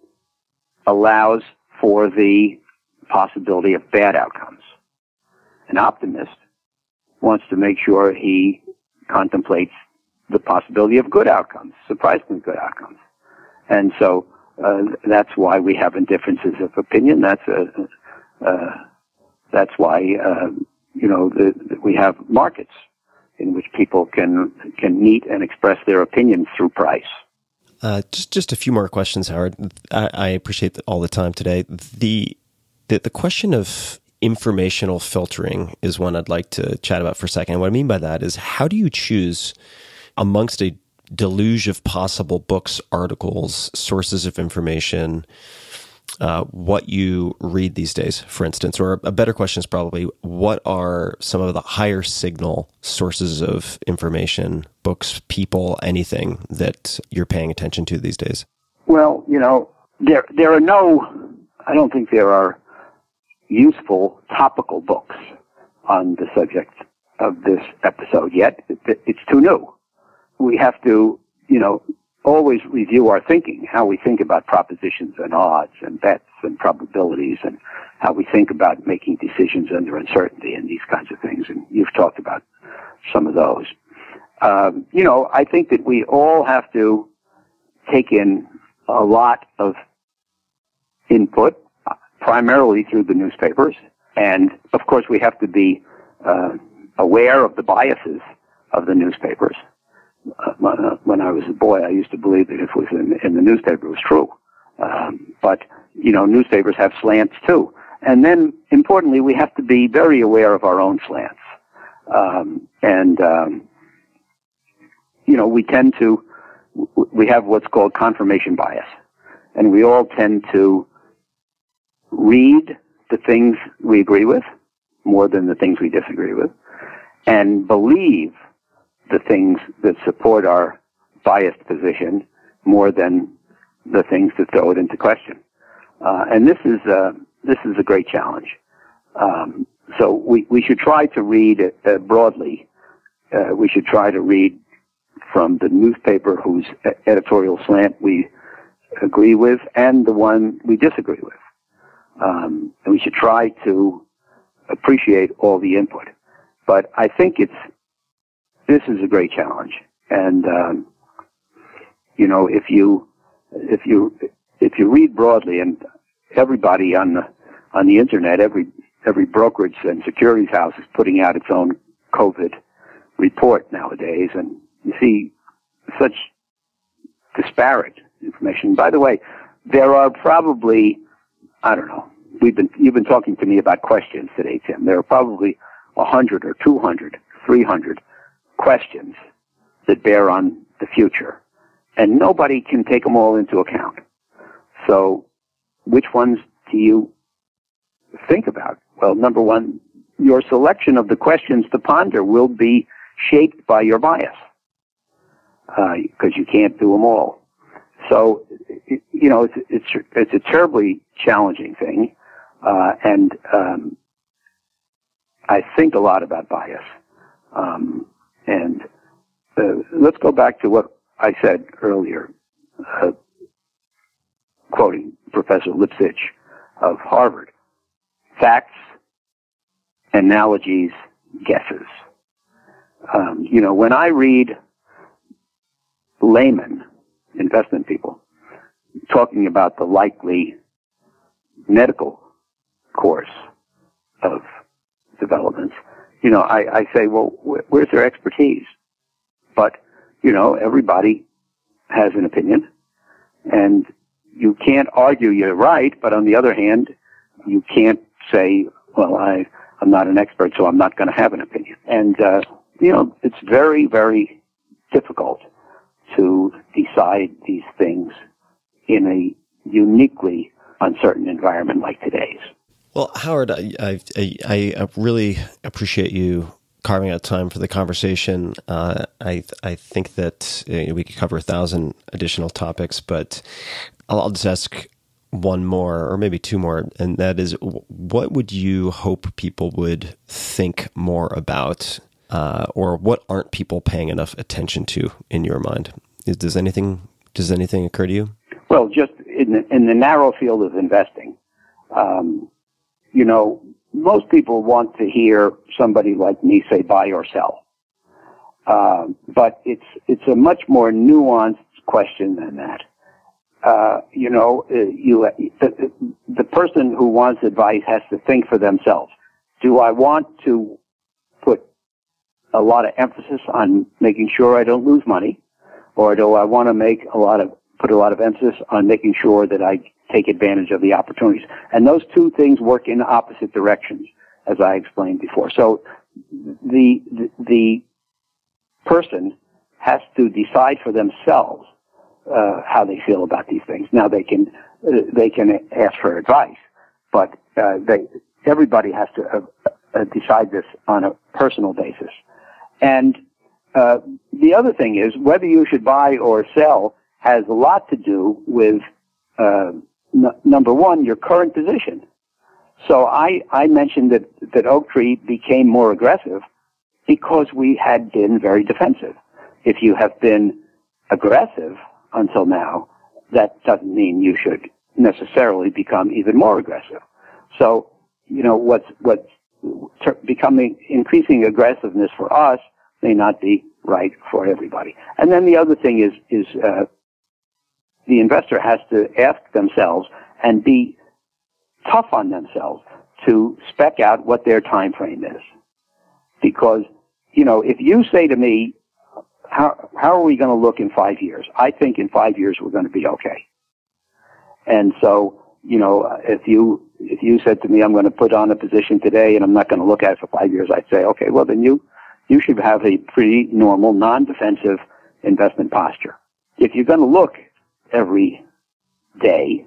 allows for the possibility of bad outcomes. An optimist wants to make sure he contemplates the possibility of good outcomes, surprisingly good outcomes. And so uh, that's why we have differences of opinion. That's a, uh, that's why uh, you know the, the, we have markets in which people can can meet and express their opinions through price. Uh, just just a few more questions, Howard. I, I appreciate all the time today. The, the the question of informational filtering is one I'd like to chat about for a second. And what I mean by that is, how do you choose amongst a deluge of possible books, articles, sources of information, uh, what you read these days, for instance? Or a better question is probably, what are some of the higher signal sources of information, books, people, anything that you're paying attention to these days? Well, you know, there there are no, I don't think there are useful topical books on the subject of this episode yet. It, it's too new. We have to, you know, always review our thinking, how we think about propositions and odds and bets and probabilities, and how we think about making decisions under uncertainty and these kinds of things. And you've talked about some of those. Um, you know, I think that we all have to take in a lot of input, primarily through the newspapers. And, of course, we have to be uh, aware of the biases of the newspapers. Uh, when I was a boy, I used to believe that if it was in, in the newspaper, it was true. Um, but, you know, newspapers have slants, too. And then, importantly, we have to be very aware of our own slants. Um, and, um, you know, we tend to, we have what's called confirmation bias. And we all tend to read the things we agree with more than the things we disagree with, and believe the things that support our biased position more than the things that throw it into question. Uh, and this is uh, this is a great challenge. Um, so we, we should try to read uh, broadly. Uh, we should try to read from the newspaper whose editorial slant we agree with and the one we disagree with. Um, and we should try to appreciate all the input. But I think it's this is a great challenge. And um, you know, if you if you if you read broadly, and everybody on the on the internet, every every brokerage and securities house is putting out its own COVID report nowadays, and you see such disparate information. By the way, there are probably, I don't know, we've been, you've been talking to me about questions today, Tim. There are probably one hundred or two hundred, three hundred questions that bear on the future, and nobody can take them all into account. So which ones do you think about? Well, number one, your selection of the questions to ponder will be shaped by your bias, because uh, you can't do them all. So, it, you know, it's, it's, it's a terribly challenging thing, uh, and um, I think a lot about bias. Um, and uh, let's go back to what I said earlier, uh, quoting Professor Lipsitch of Harvard: facts, analogies, guesses. Um, you know, when I read laymen, investment people, talking about the likely medical course of developments, you know, I, I say, well, wh- where's their expertise? But, you know, everybody has an opinion, and you can't argue you're right, but on the other hand, you can't say, well, I, I'm not an expert, so I'm not going to have an opinion. And, uh, you know, it's very, very difficult to decide these things in a uniquely uncertain environment like today's. Well, Howard, I, I, I really appreciate you carving out time for the conversation. Uh, I I think that you know, we could cover a thousand additional topics, but I'll, I'll just ask one more, or maybe two more, and that is, what would you hope people would think more about, uh, or what aren't people paying enough attention to in your mind? Is, does anything does anything occur to you? Well, just in the, in the narrow field of investing, um, you know, most people want to hear somebody like me say buy or sell, uh, but it's it's a much more nuanced question than that. Uh, you know, you the, the person who wants advice has to think for themselves. Do I want to put a lot of emphasis on making sure I don't lose money, or do I want to make a lot of put a lot of emphasis on making sure that I take advantage of the opportunities? And those two things work in opposite directions, as I explained before. So the the, the person has to decide for themselves uh, how they feel about these things. Now they can uh, they can ask for advice, but uh, they everybody has to uh, uh, decide this on a personal basis. And uh, the other thing is, whether you should buy or sell has a lot to do with uh, n- number one, your current position. So I, I mentioned that, that Oaktree became more aggressive because we had been very defensive. If you have been aggressive until now, that doesn't mean you should necessarily become even more aggressive. So, you know, what's, what's ter- becoming increasing aggressiveness for us may not be right for everybody. And then the other thing is, is, uh, the investor has to ask themselves and be tough on themselves to spec out what their time frame is. Because, you know, if you say to me, how, how are we going to look in five years? I think in five years we're going to be okay. And so, you know, if you, if you said to me, I'm going to put on a position today and I'm not going to look at it for five years, I'd say, okay, well then you, you should have a pretty normal, non-defensive investment posture. If you're going to look every day,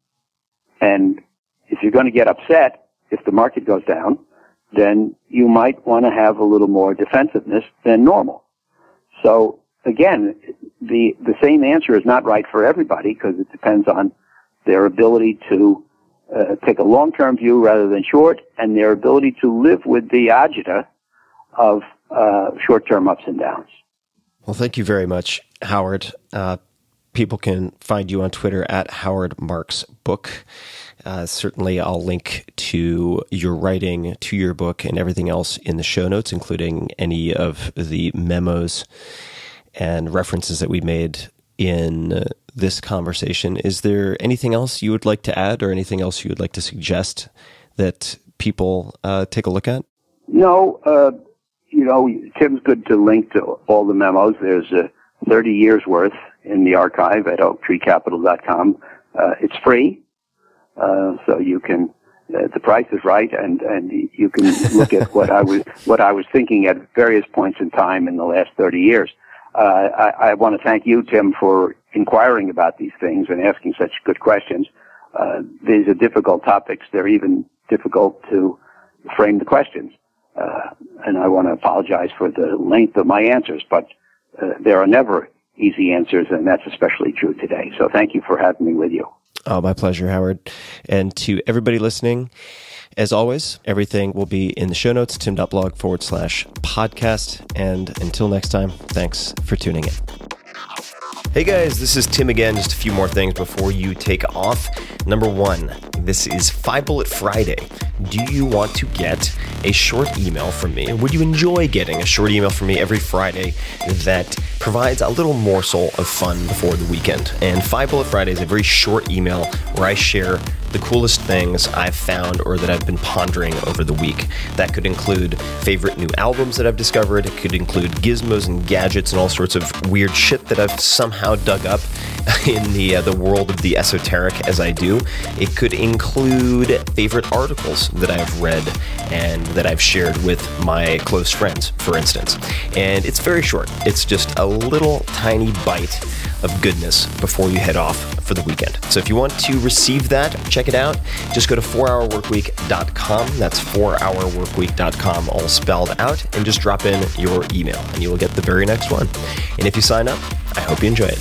and if you're going to get upset if the market goes down, then you might want to have a little more defensiveness than normal. So again, the the same answer is not right for everybody, because it depends on their ability to uh, take a long-term view rather than short, and their ability to live with the agita of uh, short-term ups and downs. Well, thank you very much, Howard. Uh, people can find you on Twitter at Howard Marks Book. Uh, certainly, I'll link to your writing, to your book, and everything else in the show notes, including any of the memos and references that we made in uh, this conversation. Is there anything else you would like to add, or anything else you would like to suggest that people uh, take a look at? No, uh, you know, Tim's good to link to all the memos. There's uh, thirty years worth in the archive at oak tree capital dot com. Uh, it's free, uh, so you can. Uh, the price is right, and, and you can look at what I was what I was thinking at various points in time in the last thirty years. Uh, I, I want to thank you, Tim, for inquiring about these things and asking such good questions. Uh, these are difficult topics. They're even difficult to frame the questions. Uh, and I want to apologize for the length of my answers, but uh, there are never easy answers, and that's especially true today. So thank you for having me with you. Oh, my pleasure, Howard. And to everybody listening, as always, everything will be in the show notes, tim.blog forward slash podcast. And until next time, thanks for tuning in. Hey guys, this is Tim again. Just a few more things before you take off. Number one, this is Five Bullet Friday. Do you want to get a short email from me? Would you enjoy getting a short email from me every Friday that provides a little morsel of fun before the weekend? And Five Bullet Friday is a very short email where I share the coolest things I've found or that I've been pondering over the week. That could include favorite new albums that I've discovered. It could include gizmos and gadgets and all sorts of weird shit that I've somehow dug up in the uh, the world of the esoteric as I do. It could include favorite articles that I've read and that I've shared with my close friends, for instance. And it's very short. It's just a little tiny bite of goodness before you head off for the weekend. So if you want to receive that, check it out. Just go to four hour work week dot com. That's four hour work week dot com, all spelled out, and just drop in your email and you will get the very next one. And if you sign up, I hope you enjoy it.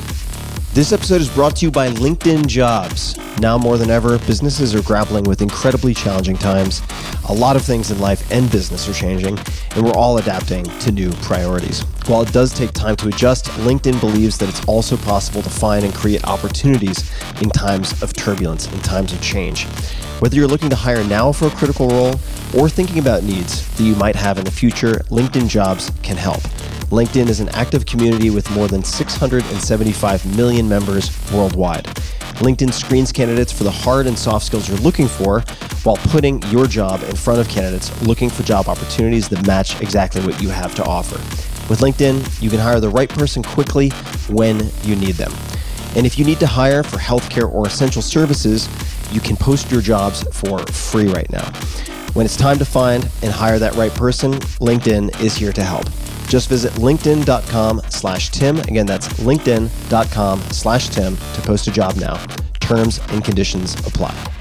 This episode is brought to you by LinkedIn Jobs. Now more than ever, businesses are grappling with incredibly challenging times. A lot of things in life and business are changing, and we're all adapting to new priorities. While it does take time to adjust, LinkedIn believes that it's also possible to find and create opportunities in times of turbulence, in times of change. Whether you're looking to hire now for a critical role or thinking about needs that you might have in the future, LinkedIn Jobs can help. LinkedIn is an active community with more than six hundred seventy-five million members worldwide. LinkedIn screens candidates for the hard and soft skills you're looking for while putting your job in front of candidates looking for job opportunities that match exactly what you have to offer. With LinkedIn, you can hire the right person quickly when you need them. And if you need to hire for healthcare or essential services, you can post your jobs for free right now. When it's time to find and hire that right person, LinkedIn is here to help. Just visit linkedin.com slash Tim. Again, that's linkedin.com slash Tim to post a job now. Terms and conditions apply.